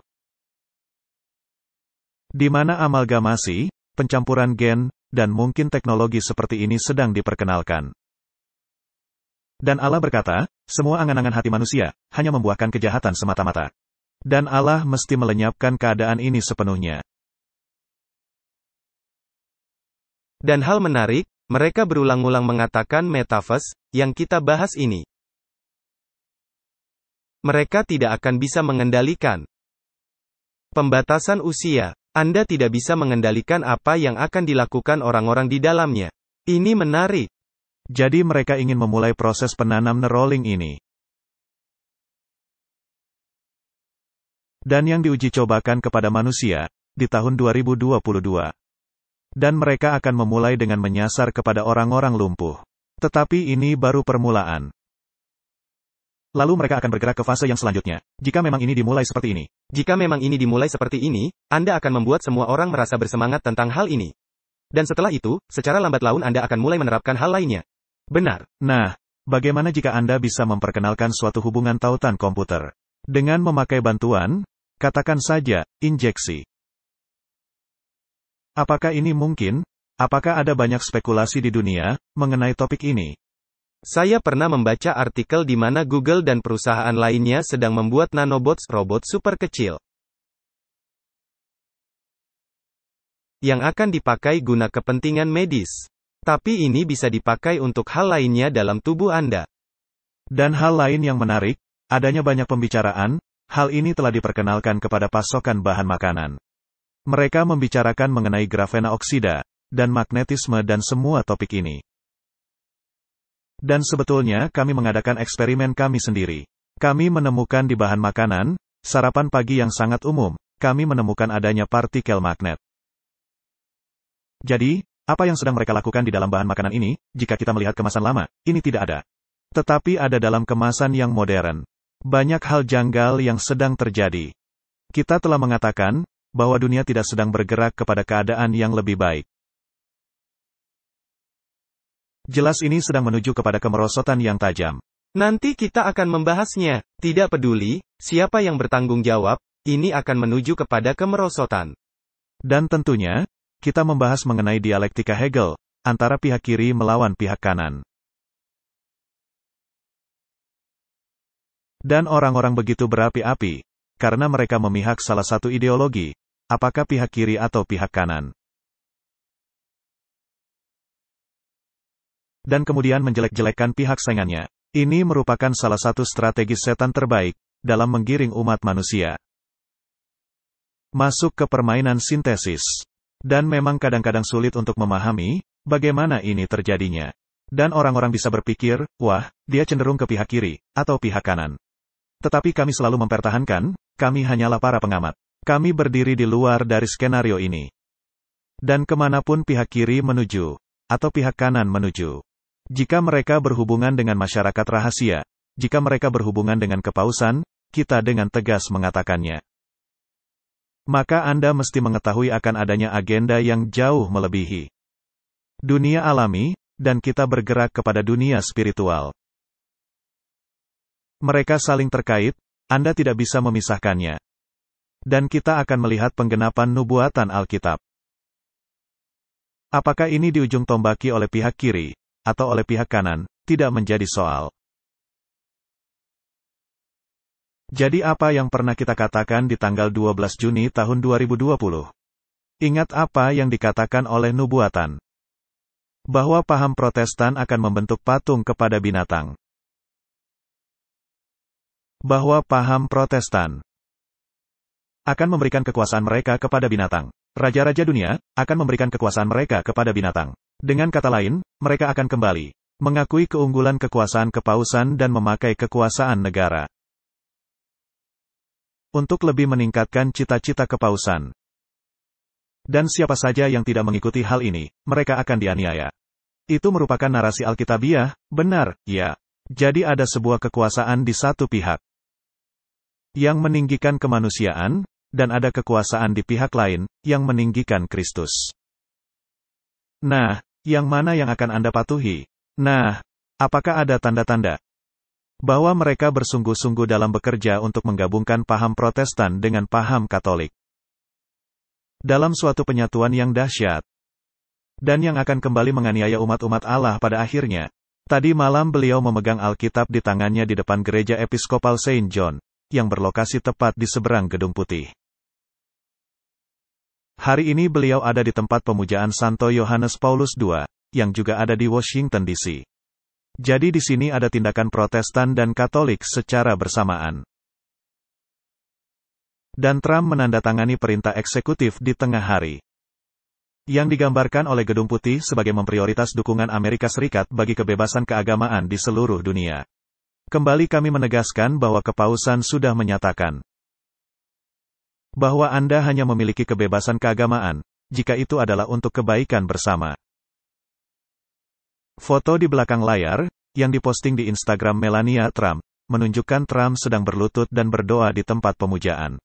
di mana amalgamasi, pencampuran gen, dan mungkin teknologi seperti ini sedang diperkenalkan. Dan Allah berkata, semua angan-angan hati manusia, hanya membuahkan kejahatan semata-mata. Dan Allah mesti melenyapkan keadaan ini sepenuhnya. Dan hal menarik, mereka berulang-ulang mengatakan metaverse, yang kita bahas ini. Mereka tidak akan bisa mengendalikan. Pembatasan usia. Anda tidak bisa mengendalikan apa yang akan dilakukan orang-orang di dalamnya. Ini menarik. Jadi mereka ingin memulai proses penanam Neuralink ini. Dan yang diuji cobakan kepada manusia, di tahun 2022. Dan mereka akan memulai dengan menyasar kepada orang-orang lumpuh. Tetapi ini baru permulaan. Lalu mereka akan bergerak ke fase yang selanjutnya. Jika memang ini dimulai seperti ini. Jika memang ini dimulai seperti ini, Anda akan membuat semua orang merasa bersemangat tentang hal ini. Dan setelah itu, secara lambat laun Anda akan mulai menerapkan hal lainnya. Benar. Nah, bagaimana jika Anda bisa memperkenalkan suatu hubungan tautan komputer? Dengan memakai bantuan, katakan saja, injeksi. Apakah ini mungkin? Apakah ada banyak spekulasi di dunia mengenai topik ini? Saya pernah membaca artikel di mana Google dan perusahaan lainnya sedang membuat nanobots, robot super kecil, yang akan dipakai guna kepentingan medis. Tapi ini bisa dipakai untuk hal lainnya dalam tubuh Anda. Dan hal lain yang menarik, adanya banyak pembicaraan, hal ini telah diperkenalkan kepada pasokan bahan makanan. Mereka membicarakan mengenai grafena oksida, dan magnetisme dan semua topik ini. Dan sebetulnya kami mengadakan eksperimen kami sendiri. Kami menemukan di bahan makanan, sarapan pagi yang sangat umum, kami menemukan adanya partikel magnet. Jadi, apa yang sedang mereka lakukan di dalam bahan makanan ini, jika kita melihat kemasan lama, ini tidak ada. Tetapi ada dalam kemasan yang modern. Banyak hal janggal yang sedang terjadi. Kita telah mengatakan, bahwa dunia tidak sedang bergerak kepada keadaan yang lebih baik. Jelas ini sedang menuju kepada kemerosotan yang tajam. Nanti kita akan membahasnya. Tidak peduli, siapa yang bertanggung jawab, ini akan menuju kepada kemerosotan. Dan tentunya, kita membahas mengenai dialektika Hegel, antara pihak kiri melawan pihak kanan. Dan orang-orang begitu berapi-api, karena mereka memihak salah satu ideologi, apakah pihak kiri atau pihak kanan. Dan kemudian menjelek-jelekkan pihak saingannya. Ini merupakan salah satu strategi setan terbaik, dalam menggiring umat manusia masuk ke permainan sintesis. Dan memang kadang-kadang sulit untuk memahami, bagaimana ini terjadinya. Dan orang-orang bisa berpikir, wah, dia cenderung ke pihak kiri, atau pihak kanan. Tetapi kami selalu mempertahankan, kami hanyalah para pengamat. Kami berdiri di luar dari skenario ini. Dan kemanapun pihak kiri menuju, atau pihak kanan menuju. Jika mereka berhubungan dengan masyarakat rahasia, jika mereka berhubungan dengan kepausan, kita dengan tegas mengatakannya. Maka Anda mesti mengetahui akan adanya agenda yang jauh melebihi dunia alami, dan kita bergerak kepada dunia spiritual. Mereka saling terkait, Anda tidak bisa memisahkannya. Dan kita akan melihat penggenapan nubuatan Alkitab. Apakah ini di ujung tombaki oleh pihak kiri, atau oleh pihak kanan, tidak menjadi soal. Jadi apa yang pernah kita katakan di tanggal 12 Juni tahun 2020? Ingat apa yang dikatakan oleh nubuatan? Bahwa paham Protestan akan membentuk patung kepada binatang. Bahwa paham Protestan akan memberikan kekuasaan mereka kepada binatang. Raja-raja dunia akan memberikan kekuasaan mereka kepada binatang. Dengan kata lain, mereka akan kembali mengakui keunggulan kekuasaan kepausan dan memakai kekuasaan negara untuk lebih meningkatkan cita-cita kepausan. Dan siapa saja yang tidak mengikuti hal ini, mereka akan dianiaya. Itu merupakan narasi Alkitabiah, benar, ya. Jadi ada sebuah kekuasaan di satu pihak yang meninggikan kemanusiaan, dan ada kekuasaan di pihak lain, yang meninggikan Kristus. Nah, yang mana yang akan Anda patuhi? Nah, apakah ada tanda-tanda bahwa mereka bersungguh-sungguh dalam bekerja untuk menggabungkan paham Protestan dengan paham Katolik dalam suatu penyatuan yang dahsyat, dan yang akan kembali menganiaya umat-umat Allah pada akhirnya? Tadi malam beliau memegang Alkitab di tangannya di depan gereja Episkopal Saint John, yang berlokasi tepat di seberang Gedung Putih. Hari ini beliau ada di tempat pemujaan Santo Yohanes Paulus II, yang juga ada di Washington DC. Jadi di sini ada tindakan Protestan dan Katolik secara bersamaan. Dan Trump menandatangani perintah eksekutif di tengah hari, yang digambarkan oleh Gedung Putih sebagai memprioritas dukungan Amerika Serikat bagi kebebasan keagamaan di seluruh dunia. Kembali kami menegaskan bahwa kepausan sudah menyatakan bahwa Anda hanya memiliki kebebasan keagamaan, jika itu adalah untuk kebaikan bersama. Foto di belakang layar, yang diposting di Instagram Melania Trump, menunjukkan Trump sedang berlutut dan berdoa di tempat pemujaan.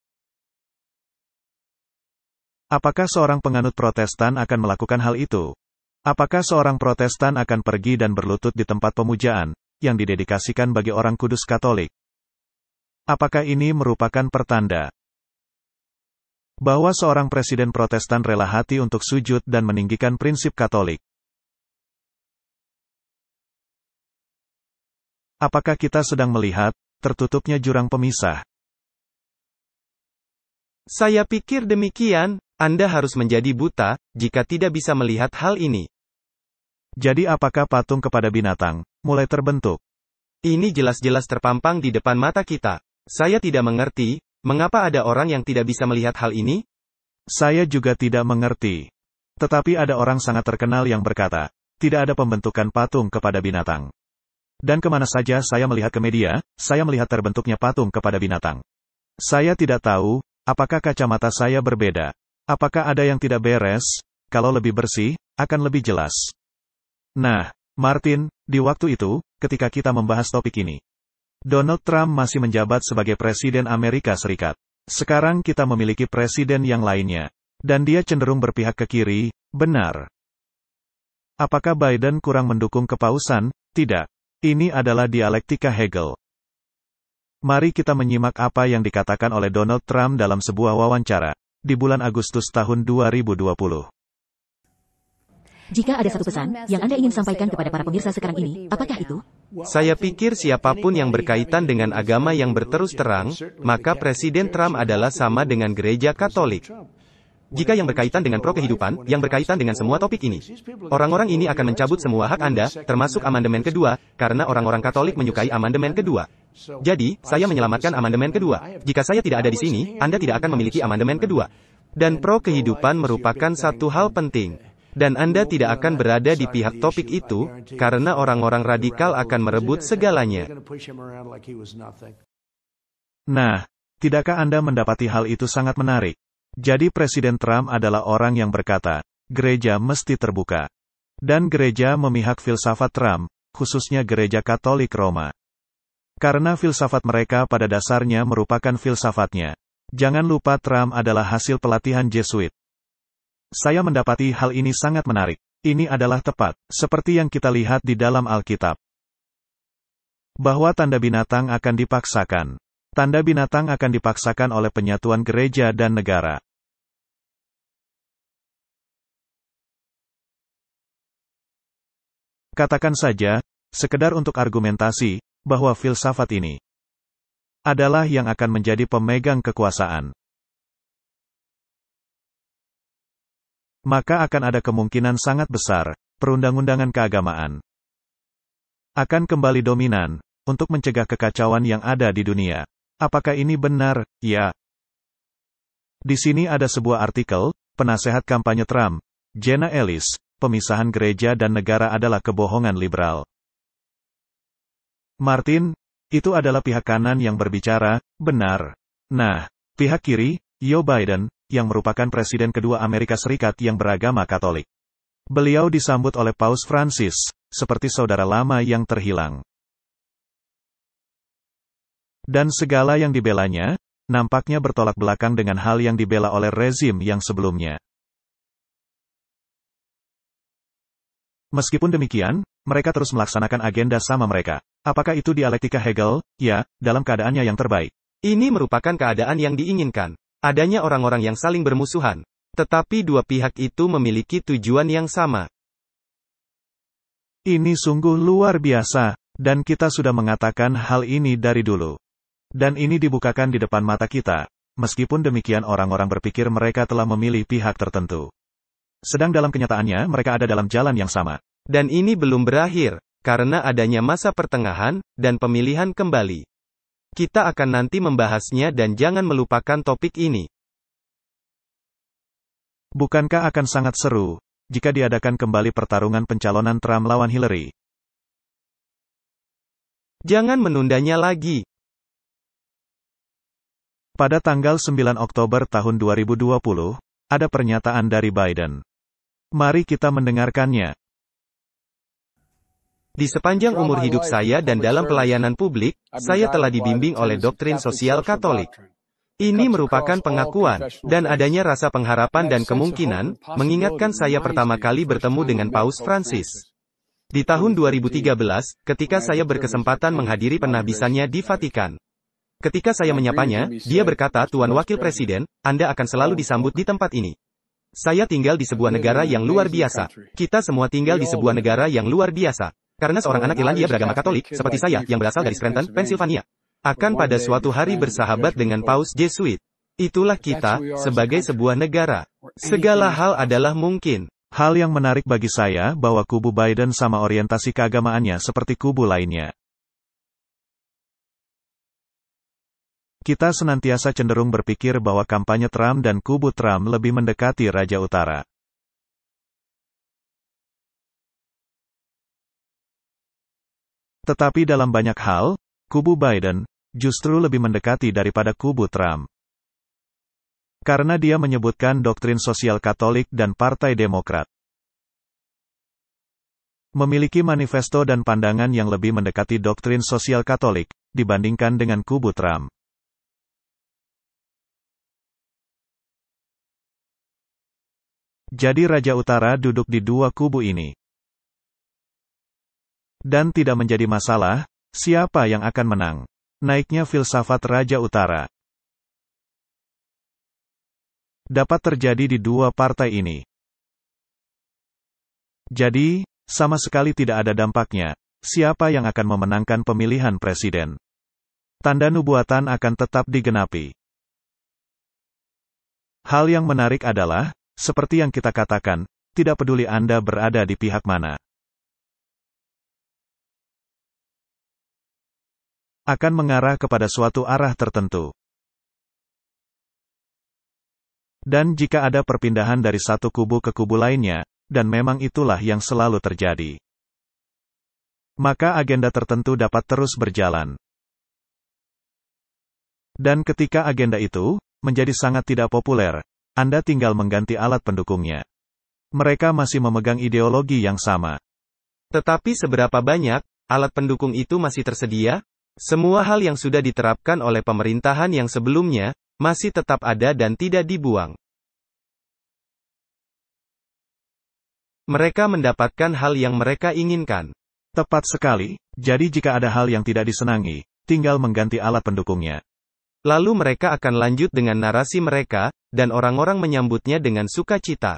Apakah seorang penganut Protestan akan melakukan hal itu? Apakah seorang Protestan akan pergi dan berlutut di tempat pemujaan, yang didedikasikan bagi orang kudus Katolik? Apakah ini merupakan pertanda bahwa seorang presiden Protestan rela hati untuk sujud dan meninggikan prinsip Katolik? Apakah kita sedang melihat tertutupnya jurang pemisah? Saya pikir demikian. Anda harus menjadi buta jika tidak bisa melihat hal ini. Jadi apakah patung kepada binatang mulai terbentuk? Ini jelas-jelas terpampang di depan mata kita. Saya tidak mengerti, mengapa ada orang yang tidak bisa melihat hal ini? Saya juga tidak mengerti. Tetapi ada orang sangat terkenal yang berkata, tidak ada pembentukan patung kepada binatang. Dan kemana saja saya melihat ke media, saya melihat terbentuknya patung kepada binatang. Saya tidak tahu, apakah kacamata saya berbeda. Apakah ada yang tidak beres? Kalau lebih bersih, akan lebih jelas. Nah, Martin, di waktu itu, ketika kita membahas topik ini, Donald Trump masih menjabat sebagai Presiden Amerika Serikat. Sekarang kita memiliki presiden yang lainnya. Dan dia cenderung berpihak ke kiri, benar. Apakah Biden kurang mendukung kepausan? Tidak. Ini adalah dialektika Hegel. Mari kita menyimak apa yang dikatakan oleh Donald Trump dalam sebuah wawancara di bulan Agustus tahun 2020. Jika ada satu pesan yang Anda ingin sampaikan kepada para pemirsa sekarang ini, apakah itu? Saya pikir siapapun yang berkaitan dengan agama yang berterus terang, maka Presiden Trump adalah sama dengan Gereja Katolik. Jika yang berkaitan dengan pro kehidupan, yang berkaitan dengan semua topik ini, orang-orang ini akan mencabut semua hak Anda, termasuk amandemen kedua, karena orang-orang Katolik menyukai amandemen kedua. Jadi, saya menyelamatkan amandemen kedua. Jika saya tidak ada di sini, Anda tidak akan memiliki amandemen kedua. Dan pro kehidupan merupakan satu hal penting. Dan Anda tidak akan berada di pihak topik itu, karena orang-orang radikal akan merebut segalanya. Nah, tidakkah Anda mendapati hal itu sangat menarik? Jadi Presiden Trump adalah orang yang berkata, gereja mesti terbuka. Dan gereja memihak filsafat Trump, khususnya gereja Katolik Roma. Karena filsafat mereka pada dasarnya merupakan filsafatnya. Jangan lupa Trump adalah hasil pelatihan Jesuit. Saya mendapati hal ini sangat menarik. Ini adalah tepat, seperti yang kita lihat di dalam Alkitab. Bahwa tanda binatang akan dipaksakan. Tanda binatang akan dipaksakan oleh penyatuan gereja dan negara. Katakan saja, sekedar untuk argumentasi, bahwa filsafat ini adalah yang akan menjadi pemegang kekuasaan. Maka akan ada kemungkinan sangat besar, perundang-undangan keagamaan akan kembali dominan, untuk mencegah kekacauan yang ada di dunia. Apakah ini benar? Ya. Di sini ada sebuah artikel, penasehat kampanye Trump, Jenna Ellis, pemisahan gereja dan negara adalah kebohongan liberal. Martin, itu adalah pihak kanan yang berbicara, benar. Nah, pihak kiri, Joe Biden, yang merupakan presiden kedua Amerika Serikat yang beragama Katolik. Beliau disambut oleh Paus Francis, seperti saudara lama yang terhilang. Dan segala yang dibelanya, nampaknya bertolak belakang dengan hal yang dibela oleh rezim yang sebelumnya. Meskipun demikian, mereka terus melaksanakan agenda sama mereka. Apakah itu dialektika Hegel? Ya, dalam keadaannya yang terbaik. Ini merupakan keadaan yang diinginkan. Adanya orang-orang yang saling bermusuhan. Tetapi dua pihak itu memiliki tujuan yang sama. Ini sungguh luar biasa, dan kita sudah mengatakan hal ini dari dulu. Dan ini dibukakan di depan mata kita. Meskipun demikian orang-orang berpikir mereka telah memilih pihak tertentu. Sedang dalam kenyataannya mereka ada dalam jalan yang sama. Dan ini belum berakhir, karena adanya masa pertengahan, dan pemilihan kembali. Kita akan nanti membahasnya dan jangan melupakan topik ini. Bukankah akan sangat seru, jika diadakan kembali pertarungan pencalonan Trump lawan Hillary? Jangan menundanya lagi. Pada tanggal 9 Oktober tahun 2020, ada pernyataan dari Biden. Mari kita mendengarkannya. Di sepanjang umur hidup saya dan dalam pelayanan publik, saya telah dibimbing oleh doktrin sosial Katolik. Ini merupakan pengakuan, dan adanya rasa pengharapan dan kemungkinan, mengingatkan saya pertama kali bertemu dengan Paus Francis. Di tahun 2013, ketika saya berkesempatan menghadiri penahbisannya di Vatikan. Ketika saya menyapanya, dia berkata, "Tuan Wakil Presiden, Anda akan selalu disambut di tempat ini. Saya tinggal di sebuah negara yang luar biasa. Kita semua tinggal di sebuah negara yang luar biasa. Karena seorang anak Irlandia beragama Katolik, seperti saya, yang berasal dari Scranton, Pennsylvania, akan pada suatu hari bersahabat dengan Paus Jesuit. Itulah kita, sebagai sebuah negara. Segala hal adalah mungkin." Hal yang menarik bagi saya bahwa kubu Biden sama orientasi keagamaannya seperti kubu lainnya. Kita senantiasa cenderung berpikir bahwa kampanye Trump dan kubu Trump lebih mendekati Raja Utara. Tetapi dalam banyak hal, kubu Biden justru lebih mendekati daripada kubu Trump. Karena dia menyebutkan doktrin sosial Katolik dan Partai Demokrat memiliki manifesto dan pandangan yang lebih mendekati doktrin sosial Katolik dibandingkan dengan kubu Trump. Jadi Raja Utara duduk di dua kubu ini. Dan tidak menjadi masalah, siapa yang akan menang. Naiknya filsafat Raja Utara dapat terjadi di dua partai ini. Jadi, sama sekali tidak ada dampaknya, siapa yang akan memenangkan pemilihan presiden. Tanda nubuatan akan tetap digenapi. Hal yang menarik adalah, seperti yang kita katakan, tidak peduli Anda berada di pihak mana. Akan mengarah kepada suatu arah tertentu. Dan jika ada perpindahan dari satu kubu ke kubu lainnya, dan memang itulah yang selalu terjadi, maka agenda tertentu dapat terus berjalan. Dan ketika agenda itu menjadi sangat tidak populer, Anda tinggal mengganti alat pendukungnya. Mereka masih memegang ideologi yang sama. Tetapi seberapa banyak alat pendukung itu masih tersedia? Semua hal yang sudah diterapkan oleh pemerintahan yang sebelumnya masih tetap ada dan tidak dibuang. Mereka mendapatkan hal yang mereka inginkan. Tepat sekali. Jadi jika ada hal yang tidak disenangi, tinggal mengganti alat pendukungnya. Lalu mereka akan lanjut dengan narasi mereka, dan orang-orang menyambutnya dengan sukacita.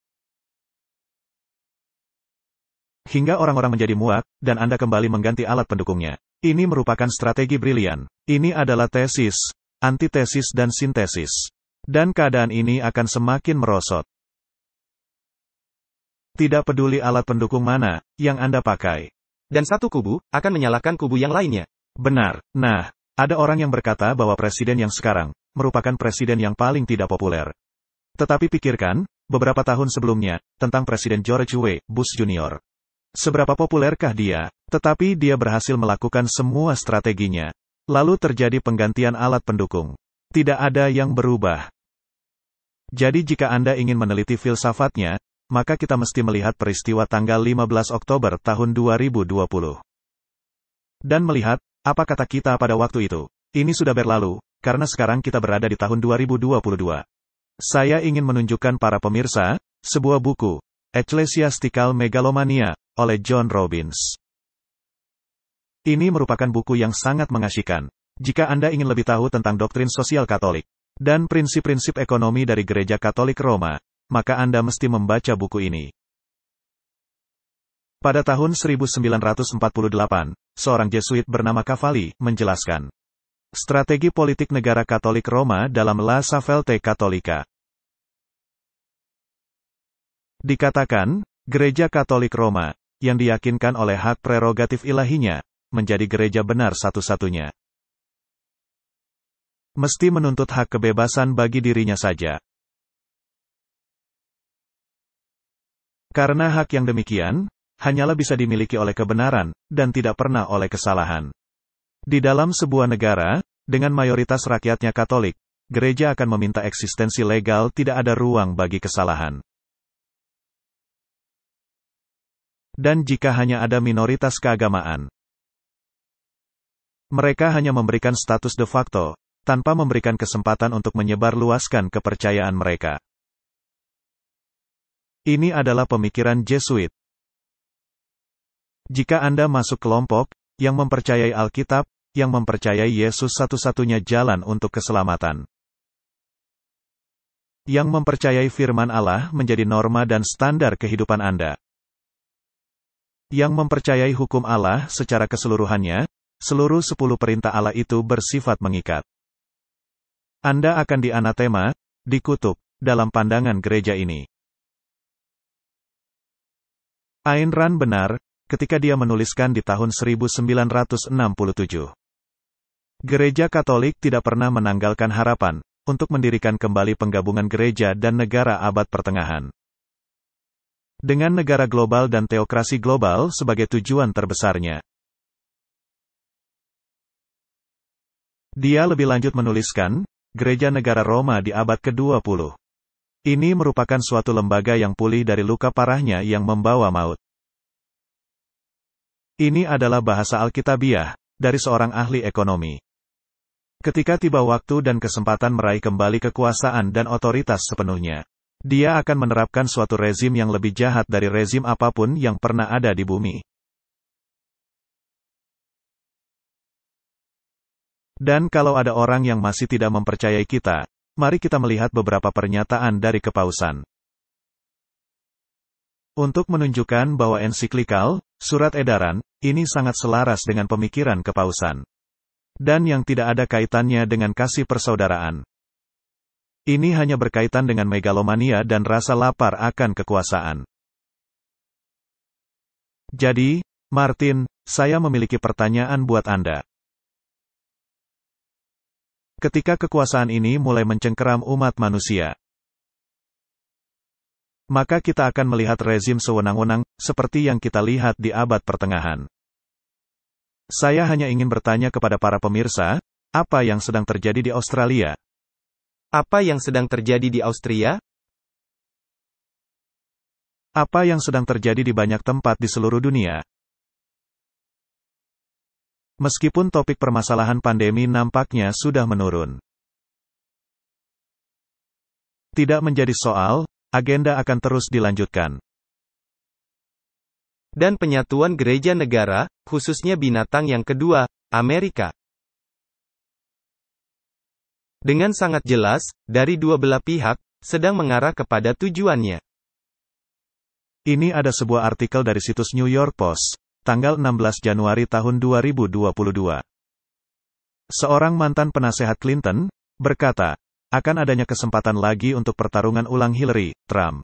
Hingga orang-orang menjadi muak, dan Anda kembali mengganti alat pendukungnya. Ini merupakan strategi brilian. Ini adalah tesis, antitesis dan sintesis. Dan keadaan ini akan semakin merosot. Tidak peduli alat pendukung mana yang Anda pakai. Dan satu kubu akan menyalahkan kubu yang lainnya. Benar. Nah, ada orang yang berkata bahwa presiden yang sekarang merupakan presiden yang paling tidak populer. Tetapi pikirkan, beberapa tahun sebelumnya, tentang Presiden George W. Bush Jr. Seberapa populerkah dia? Tetapi dia berhasil melakukan semua strateginya. Lalu terjadi penggantian alat pendukung. Tidak ada yang berubah. Jadi jika Anda ingin meneliti filsafatnya, maka kita mesti melihat peristiwa tanggal 15 Oktober tahun 2020. Dan melihat, apa kata kita pada waktu itu? Ini sudah berlalu, karena sekarang kita berada di tahun 2022. Saya ingin menunjukkan para pemirsa, sebuah buku, Ecclesiastical Megalomania, oleh John Robbins. Ini merupakan buku yang sangat mengasyikkan. Jika Anda ingin lebih tahu tentang doktrin sosial Katolik, dan prinsip-prinsip ekonomi dari Gereja Katolik Roma, maka Anda mesti membaca buku ini. Pada tahun 1948, seorang Jesuit bernama Cavalli menjelaskan strategi politik negara Katolik Roma dalam La Savelte Cattolica. Dikatakan, Gereja Katolik Roma, yang diyakinkan oleh hak prerogatif ilahinya, menjadi gereja benar satu-satunya. Mesti menuntut hak kebebasan bagi dirinya saja. Karena hak yang demikian, hanyalah bisa dimiliki oleh kebenaran, dan tidak pernah oleh kesalahan. Di dalam sebuah negara, dengan mayoritas rakyatnya Katolik, gereja akan meminta eksistensi legal, tidak ada ruang bagi kesalahan. Dan jika hanya ada minoritas keagamaan, mereka hanya memberikan status de facto, tanpa memberikan kesempatan untuk menyebarluaskan kepercayaan mereka. Ini adalah pemikiran Jesuit. Jika Anda masuk kelompok yang mempercayai Alkitab, yang mempercayai Yesus satu-satunya jalan untuk keselamatan, yang mempercayai firman Allah menjadi norma dan standar kehidupan Anda, yang mempercayai hukum Allah secara keseluruhannya, seluruh 10 perintah Allah itu bersifat mengikat. Anda akan dianatema, dikutuk, dalam pandangan gereja ini. Ayn Rand benar, ketika dia menuliskan di tahun 1967. Gereja Katolik tidak pernah menanggalkan harapan, untuk mendirikan kembali penggabungan gereja dan negara abad pertengahan. Dengan negara global dan teokrasi global sebagai tujuan terbesarnya. Dia lebih lanjut menuliskan, Gereja Negara Roma di abad ke-20. Ini merupakan suatu lembaga yang pulih dari luka parahnya yang membawa maut. Ini adalah bahasa Alkitabiah, dari seorang ahli ekonomi. Ketika tiba waktu dan kesempatan meraih kembali kekuasaan dan otoritas sepenuhnya, dia akan menerapkan suatu rezim yang lebih jahat dari rezim apapun yang pernah ada di bumi. Dan kalau ada orang yang masih tidak mempercayai kita, mari kita melihat beberapa pernyataan dari kepausan. Untuk menunjukkan bahwa ensiklikal, surat edaran, ini sangat selaras dengan pemikiran kepausan. Dan yang tidak ada kaitannya dengan kasih persaudaraan. Ini hanya berkaitan dengan megalomania dan rasa lapar akan kekuasaan. Jadi, Martin, saya memiliki pertanyaan buat Anda. Ketika kekuasaan ini mulai mencengkeram umat manusia, maka kita akan melihat rezim sewenang-wenang, seperti yang kita lihat di abad pertengahan. Saya hanya ingin bertanya kepada para pemirsa, apa yang sedang terjadi di Australia? Apa yang sedang terjadi di Austria? Apa yang sedang terjadi di banyak tempat di seluruh dunia? Meskipun topik permasalahan pandemi nampaknya sudah menurun. Tidak menjadi soal, agenda akan terus dilanjutkan. Dan penyatuan gereja negara, khususnya binatang yang kedua, Amerika. Dengan sangat jelas, dari dua belah pihak, sedang mengarah kepada tujuannya. Ini ada sebuah artikel dari situs New York Post, tanggal 16 Januari tahun 2022. Seorang mantan penasehat Clinton, berkata, akan adanya kesempatan lagi untuk pertarungan ulang Hillary, Trump.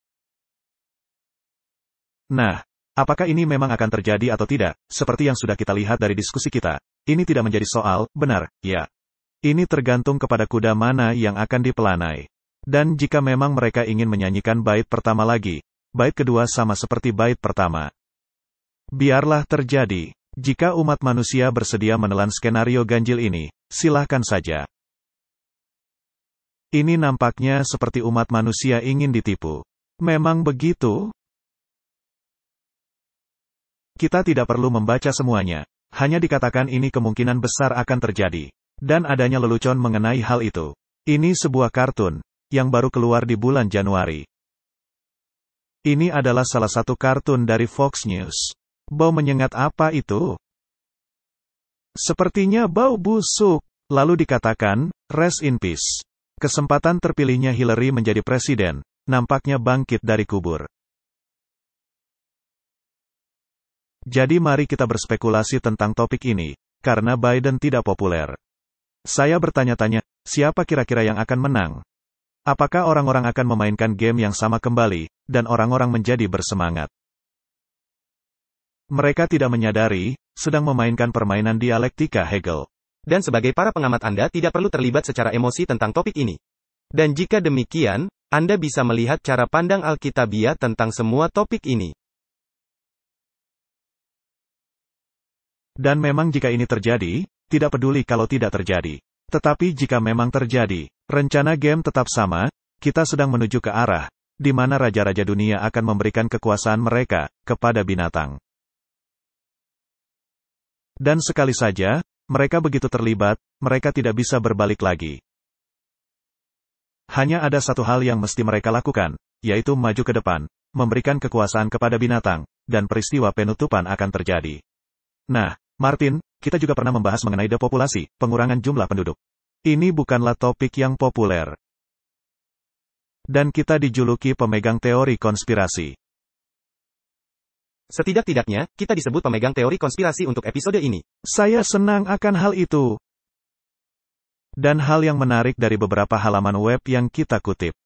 Nah, apakah ini memang akan terjadi atau tidak? Seperti yang sudah kita lihat dari diskusi kita, ini tidak menjadi soal, benar, ya. Ini tergantung kepada kuda mana yang akan dipelanai. Dan jika memang mereka ingin menyanyikan bait pertama lagi, bait kedua sama seperti bait pertama. Biarlah terjadi. Jika umat manusia bersedia menelan skenario ganjil ini, silahkan saja. Ini nampaknya seperti umat manusia ingin ditipu. Memang begitu? Kita tidak perlu membaca semuanya. Hanya dikatakan ini kemungkinan besar akan terjadi. Dan adanya lelucon mengenai hal itu. Ini sebuah kartun yang baru keluar di bulan Januari. Ini adalah salah satu kartun dari Fox News. Bau menyengat apa itu? Sepertinya bau busuk. Lalu dikatakan, rest in peace. Kesempatan terpilihnya Hillary menjadi presiden, nampaknya bangkit dari kubur. Jadi mari kita berspekulasi tentang topik ini, karena Biden tidak populer. Saya bertanya-tanya, siapa kira-kira yang akan menang? Apakah orang-orang akan memainkan game yang sama kembali, dan orang-orang menjadi bersemangat? Mereka tidak menyadari, sedang memainkan permainan dialektika Hegel. Dan sebagai para pengamat Anda tidak perlu terlibat secara emosi tentang topik ini. Dan jika demikian, Anda bisa melihat cara pandang Alkitabiah tentang semua topik ini. Dan memang jika ini terjadi, tidak peduli kalau tidak terjadi. Tetapi jika memang terjadi, rencana game tetap sama, kita sedang menuju ke arah, di mana raja-raja dunia akan memberikan kekuasaan mereka, kepada binatang. Dan sekali saja, mereka begitu terlibat, mereka tidak bisa berbalik lagi. Hanya ada satu hal yang mesti mereka lakukan, yaitu maju ke depan, memberikan kekuasaan kepada binatang, dan peristiwa penutupan akan terjadi. Nah, Martin, kita juga pernah membahas mengenai depopulasi, pengurangan jumlah penduduk. Ini bukanlah topik yang populer. Dan kita dijuluki pemegang teori konspirasi. Setidak-tidaknya, kita disebut pemegang teori konspirasi untuk episode ini. Saya senang akan hal itu. Dan hal yang menarik dari beberapa halaman web yang kita kutip.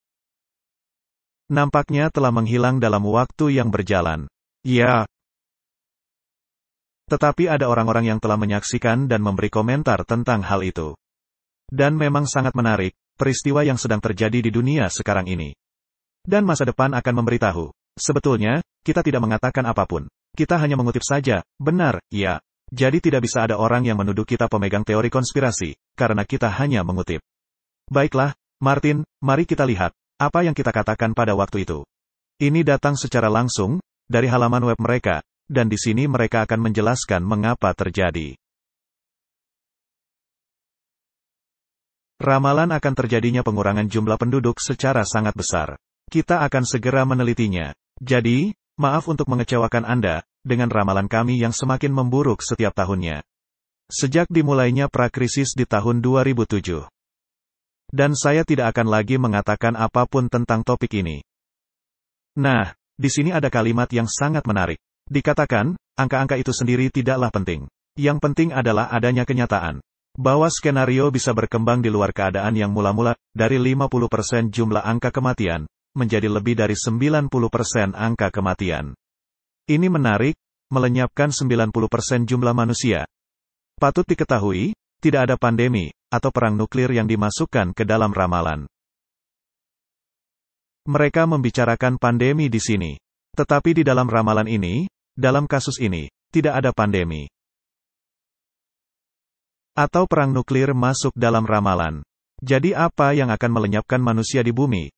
Nampaknya telah menghilang dalam waktu yang berjalan. Ya. Tetapi ada orang-orang yang telah menyaksikan dan memberi komentar tentang hal itu. Dan memang sangat menarik, peristiwa yang sedang terjadi di dunia sekarang ini. Dan masa depan akan memberitahu. Sebetulnya, kita tidak mengatakan apapun. Kita hanya mengutip saja, benar, ya. Jadi tidak bisa ada orang yang menuduh kita pemegang teori konspirasi, karena kita hanya mengutip. Baiklah, Martin, mari kita lihat, apa yang kita katakan pada waktu itu. Ini datang secara langsung, dari halaman web mereka, dan di sini mereka akan menjelaskan mengapa terjadi. Ramalan akan terjadinya pengurangan jumlah penduduk secara sangat besar. Kita akan segera menelitinya. Jadi, maaf untuk mengecewakan Anda, dengan ramalan kami yang semakin memburuk setiap tahunnya. Sejak dimulainya prakrisis di tahun 2007. Dan saya tidak akan lagi mengatakan apapun tentang topik ini. Nah, di sini ada kalimat yang sangat menarik. Dikatakan, angka-angka itu sendiri tidaklah penting. Yang penting adalah adanya kenyataan. Bahwa skenario bisa berkembang di luar keadaan yang mula-mula, dari 50% jumlah angka kematian, menjadi lebih dari 90% angka kematian. Ini menarik, melenyapkan 90% jumlah manusia. Patut diketahui, tidak ada pandemi, atau perang nuklir yang dimasukkan ke dalam ramalan. Mereka membicarakan pandemi di sini. Tetapi di dalam ramalan ini, dalam kasus ini, tidak ada pandemi. Atau perang nuklir masuk dalam ramalan. Jadi apa yang akan melenyapkan manusia di bumi?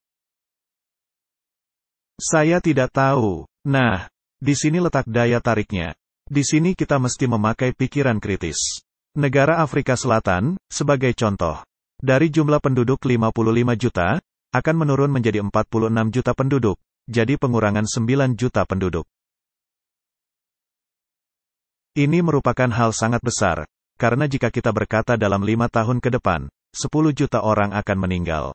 Saya tidak tahu. Nah, di sini letak daya tariknya. Di sini kita mesti memakai pikiran kritis. Negara Afrika Selatan, sebagai contoh. Dari jumlah penduduk 55 juta, akan menurun menjadi 46 juta penduduk. Jadi pengurangan 9 juta penduduk. Ini merupakan hal sangat besar, karena jika kita berkata dalam 5 tahun ke depan, 10 juta orang akan meninggal.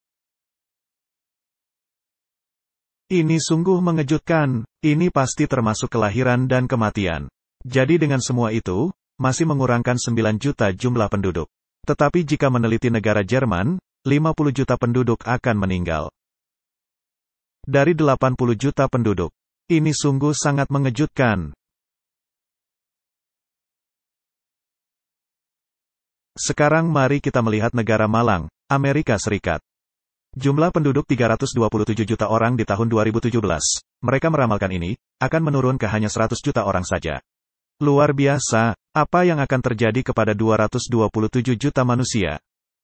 Ini sungguh mengejutkan, ini pasti termasuk kelahiran dan kematian. Jadi dengan semua itu, masih mengurangkan 9 juta jumlah penduduk. Tetapi jika meneliti negara Jerman, 50 juta penduduk akan meninggal. Dari 80 juta penduduk. Ini sungguh sangat mengejutkan. Sekarang mari kita melihat negara malang, Amerika Serikat. Jumlah penduduk 327 juta orang di tahun 2017. Mereka meramalkan ini akan menurun ke hanya 100 juta orang saja. Luar biasa, apa yang akan terjadi kepada 227 juta manusia?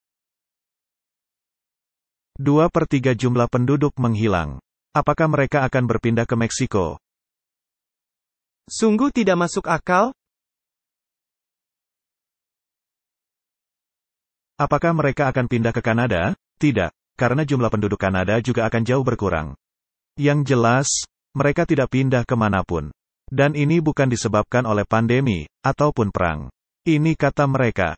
2/3 jumlah penduduk menghilang. Apakah mereka akan berpindah ke Meksiko? Sungguh tidak masuk akal? Apakah mereka akan pindah ke Kanada? Tidak, karena jumlah penduduk Kanada juga akan jauh berkurang. Yang jelas, mereka tidak pindah kemanapun. Dan ini bukan disebabkan oleh pandemi, ataupun perang. Ini kata mereka.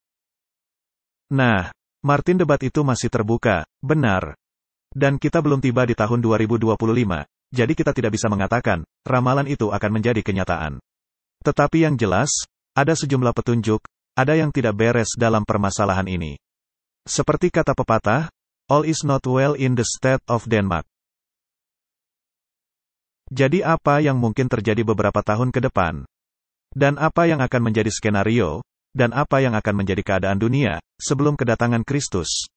Nah, Martin, debat itu masih terbuka, benar. Dan kita belum tiba di tahun 2025, jadi kita tidak bisa mengatakan, ramalan itu akan menjadi kenyataan. Tetapi yang jelas, ada sejumlah petunjuk, ada yang tidak beres dalam permasalahan ini. Seperti kata pepatah, all is not well in the state of Denmark. Jadi apa yang mungkin terjadi beberapa tahun ke depan? Dan apa yang akan menjadi skenario? Dan apa yang akan menjadi keadaan dunia sebelum kedatangan Kristus?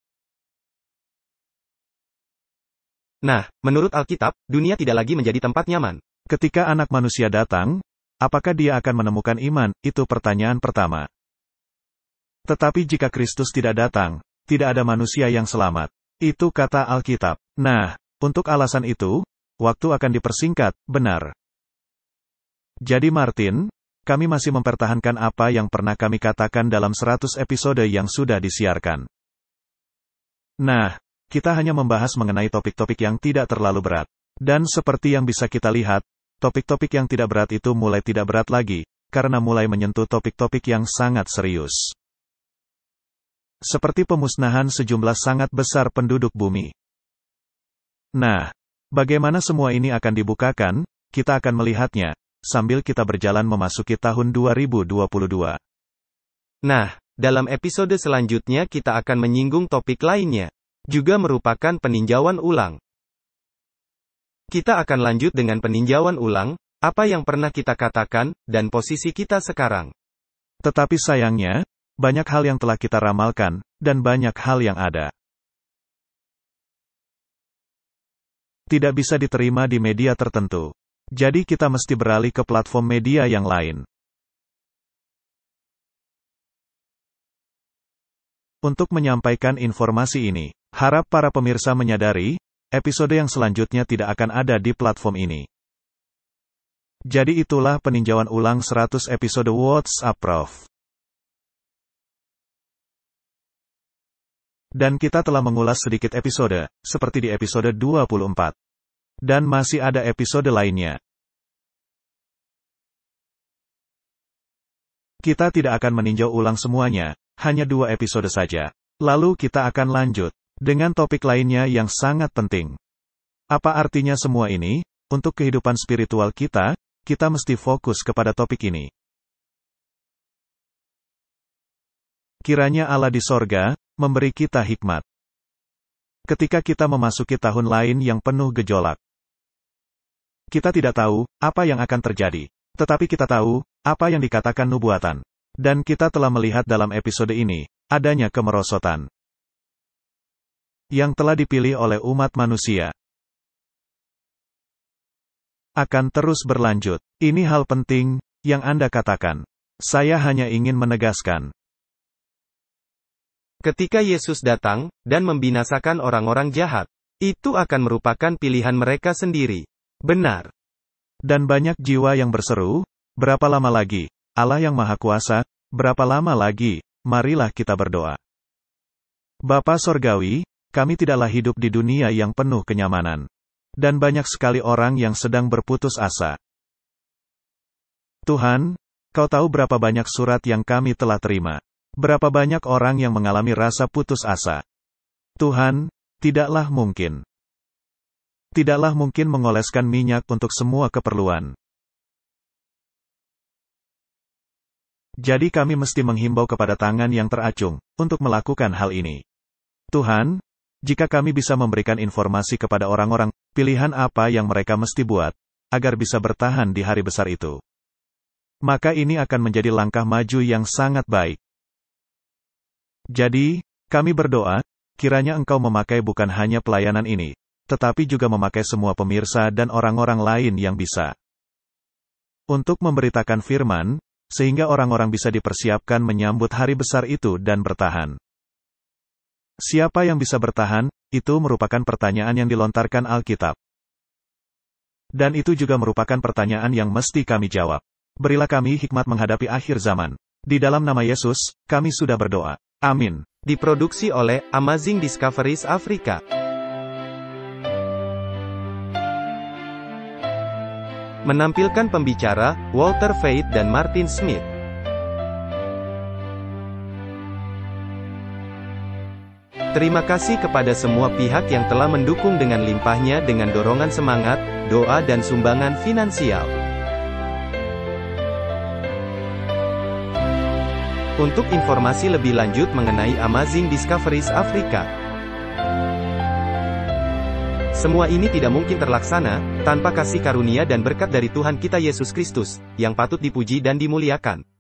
Nah, menurut Alkitab, dunia tidak lagi menjadi tempat nyaman. Ketika anak manusia datang, apakah dia akan menemukan iman? Itu pertanyaan pertama. Tetapi jika Kristus tidak datang, tidak ada manusia yang selamat. Itu kata Alkitab. Nah, untuk alasan itu, waktu akan dipersingkat, benar. Jadi Martin, kami masih mempertahankan apa yang pernah kami katakan dalam 100 episode yang sudah disiarkan. Nah, kita hanya membahas mengenai topik-topik yang tidak terlalu berat. Dan seperti yang bisa kita lihat, topik-topik yang tidak berat itu mulai tidak berat lagi, karena mulai menyentuh topik-topik yang sangat serius. Seperti pemusnahan sejumlah sangat besar penduduk bumi. Nah, bagaimana semua ini akan dibukakan, kita akan melihatnya, sambil kita berjalan memasuki tahun 2022. Nah, dalam episode selanjutnya kita akan menyinggung topik lainnya. Juga merupakan peninjauan ulang. Kita akan lanjut dengan peninjauan ulang, apa yang pernah kita katakan, dan posisi kita sekarang. Tetapi sayangnya, banyak hal yang telah kita ramalkan, dan banyak hal yang ada. Tidak bisa diterima di media tertentu. Jadi kita mesti beralih ke platform media yang lain. Untuk menyampaikan informasi ini, harap para pemirsa menyadari, episode yang selanjutnya tidak akan ada di platform ini. Jadi itulah peninjauan ulang 100 episode WhatsApp Prof. Dan kita telah mengulas sedikit episode, seperti di episode 24. Dan masih ada episode lainnya. Kita tidak akan meninjau ulang semuanya, hanya 2 episode saja. Lalu kita akan lanjut dengan topik lainnya yang sangat penting. Apa artinya semua ini? Untuk kehidupan spiritual kita mesti fokus kepada topik ini. Kiranya Allah di sorga memberi kita hikmat. Ketika kita memasuki tahun lain yang penuh gejolak. Kita tidak tahu apa yang akan terjadi. Tetapi kita tahu apa yang dikatakan nubuatan. Dan kita telah melihat dalam episode ini, adanya kemerosotan yang telah dipilih oleh umat manusia. Akan terus berlanjut. Ini hal penting yang Anda katakan. Saya hanya ingin menegaskan. Ketika Yesus datang, dan membinasakan orang-orang jahat, itu akan merupakan pilihan mereka sendiri. Benar. Dan banyak jiwa yang berseru, berapa lama lagi, Allah yang Maha Kuasa, berapa lama lagi, marilah kita berdoa. Bapa Sorgawi, kami tidaklah hidup di dunia yang penuh kenyamanan. Dan banyak sekali orang yang sedang berputus asa. Tuhan, Kau tahu berapa banyak surat yang kami telah terima. Berapa banyak orang yang mengalami rasa putus asa. Tuhan, tidaklah mungkin. Tidaklah mungkin mengoleskan minyak untuk semua keperluan. Jadi kami mesti menghimbau kepada tangan yang teracung, untuk melakukan hal ini. Tuhan, jika kami bisa memberikan informasi kepada orang-orang, pilihan apa yang mereka mesti buat, agar bisa bertahan di hari besar itu. Maka ini akan menjadi langkah maju yang sangat baik. Jadi, kami berdoa, kiranya Engkau memakai bukan hanya pelayanan ini, tetapi juga memakai semua pemirsa dan orang-orang lain yang bisa untuk memberitakan firman, sehingga orang-orang bisa dipersiapkan menyambut hari besar itu dan bertahan. Siapa yang bisa bertahan? Itu merupakan pertanyaan yang dilontarkan Alkitab. Dan itu juga merupakan pertanyaan yang mesti kami jawab. Berilah kami hikmat menghadapi akhir zaman. Di dalam nama Yesus, kami sudah berdoa. Amin. Diproduksi oleh Amazing Discoveries Afrika. Menampilkan pembicara, Walter Faith dan Martin Smith. Terima kasih kepada semua pihak yang telah mendukung dengan limpahnya dengan dorongan semangat, doa dan sumbangan finansial. Untuk informasi lebih lanjut mengenai Amazing Discoveries Afrika, semua ini tidak mungkin terlaksana tanpa kasih karunia dan berkat dari Tuhan kita Yesus Kristus, yang patut dipuji dan dimuliakan.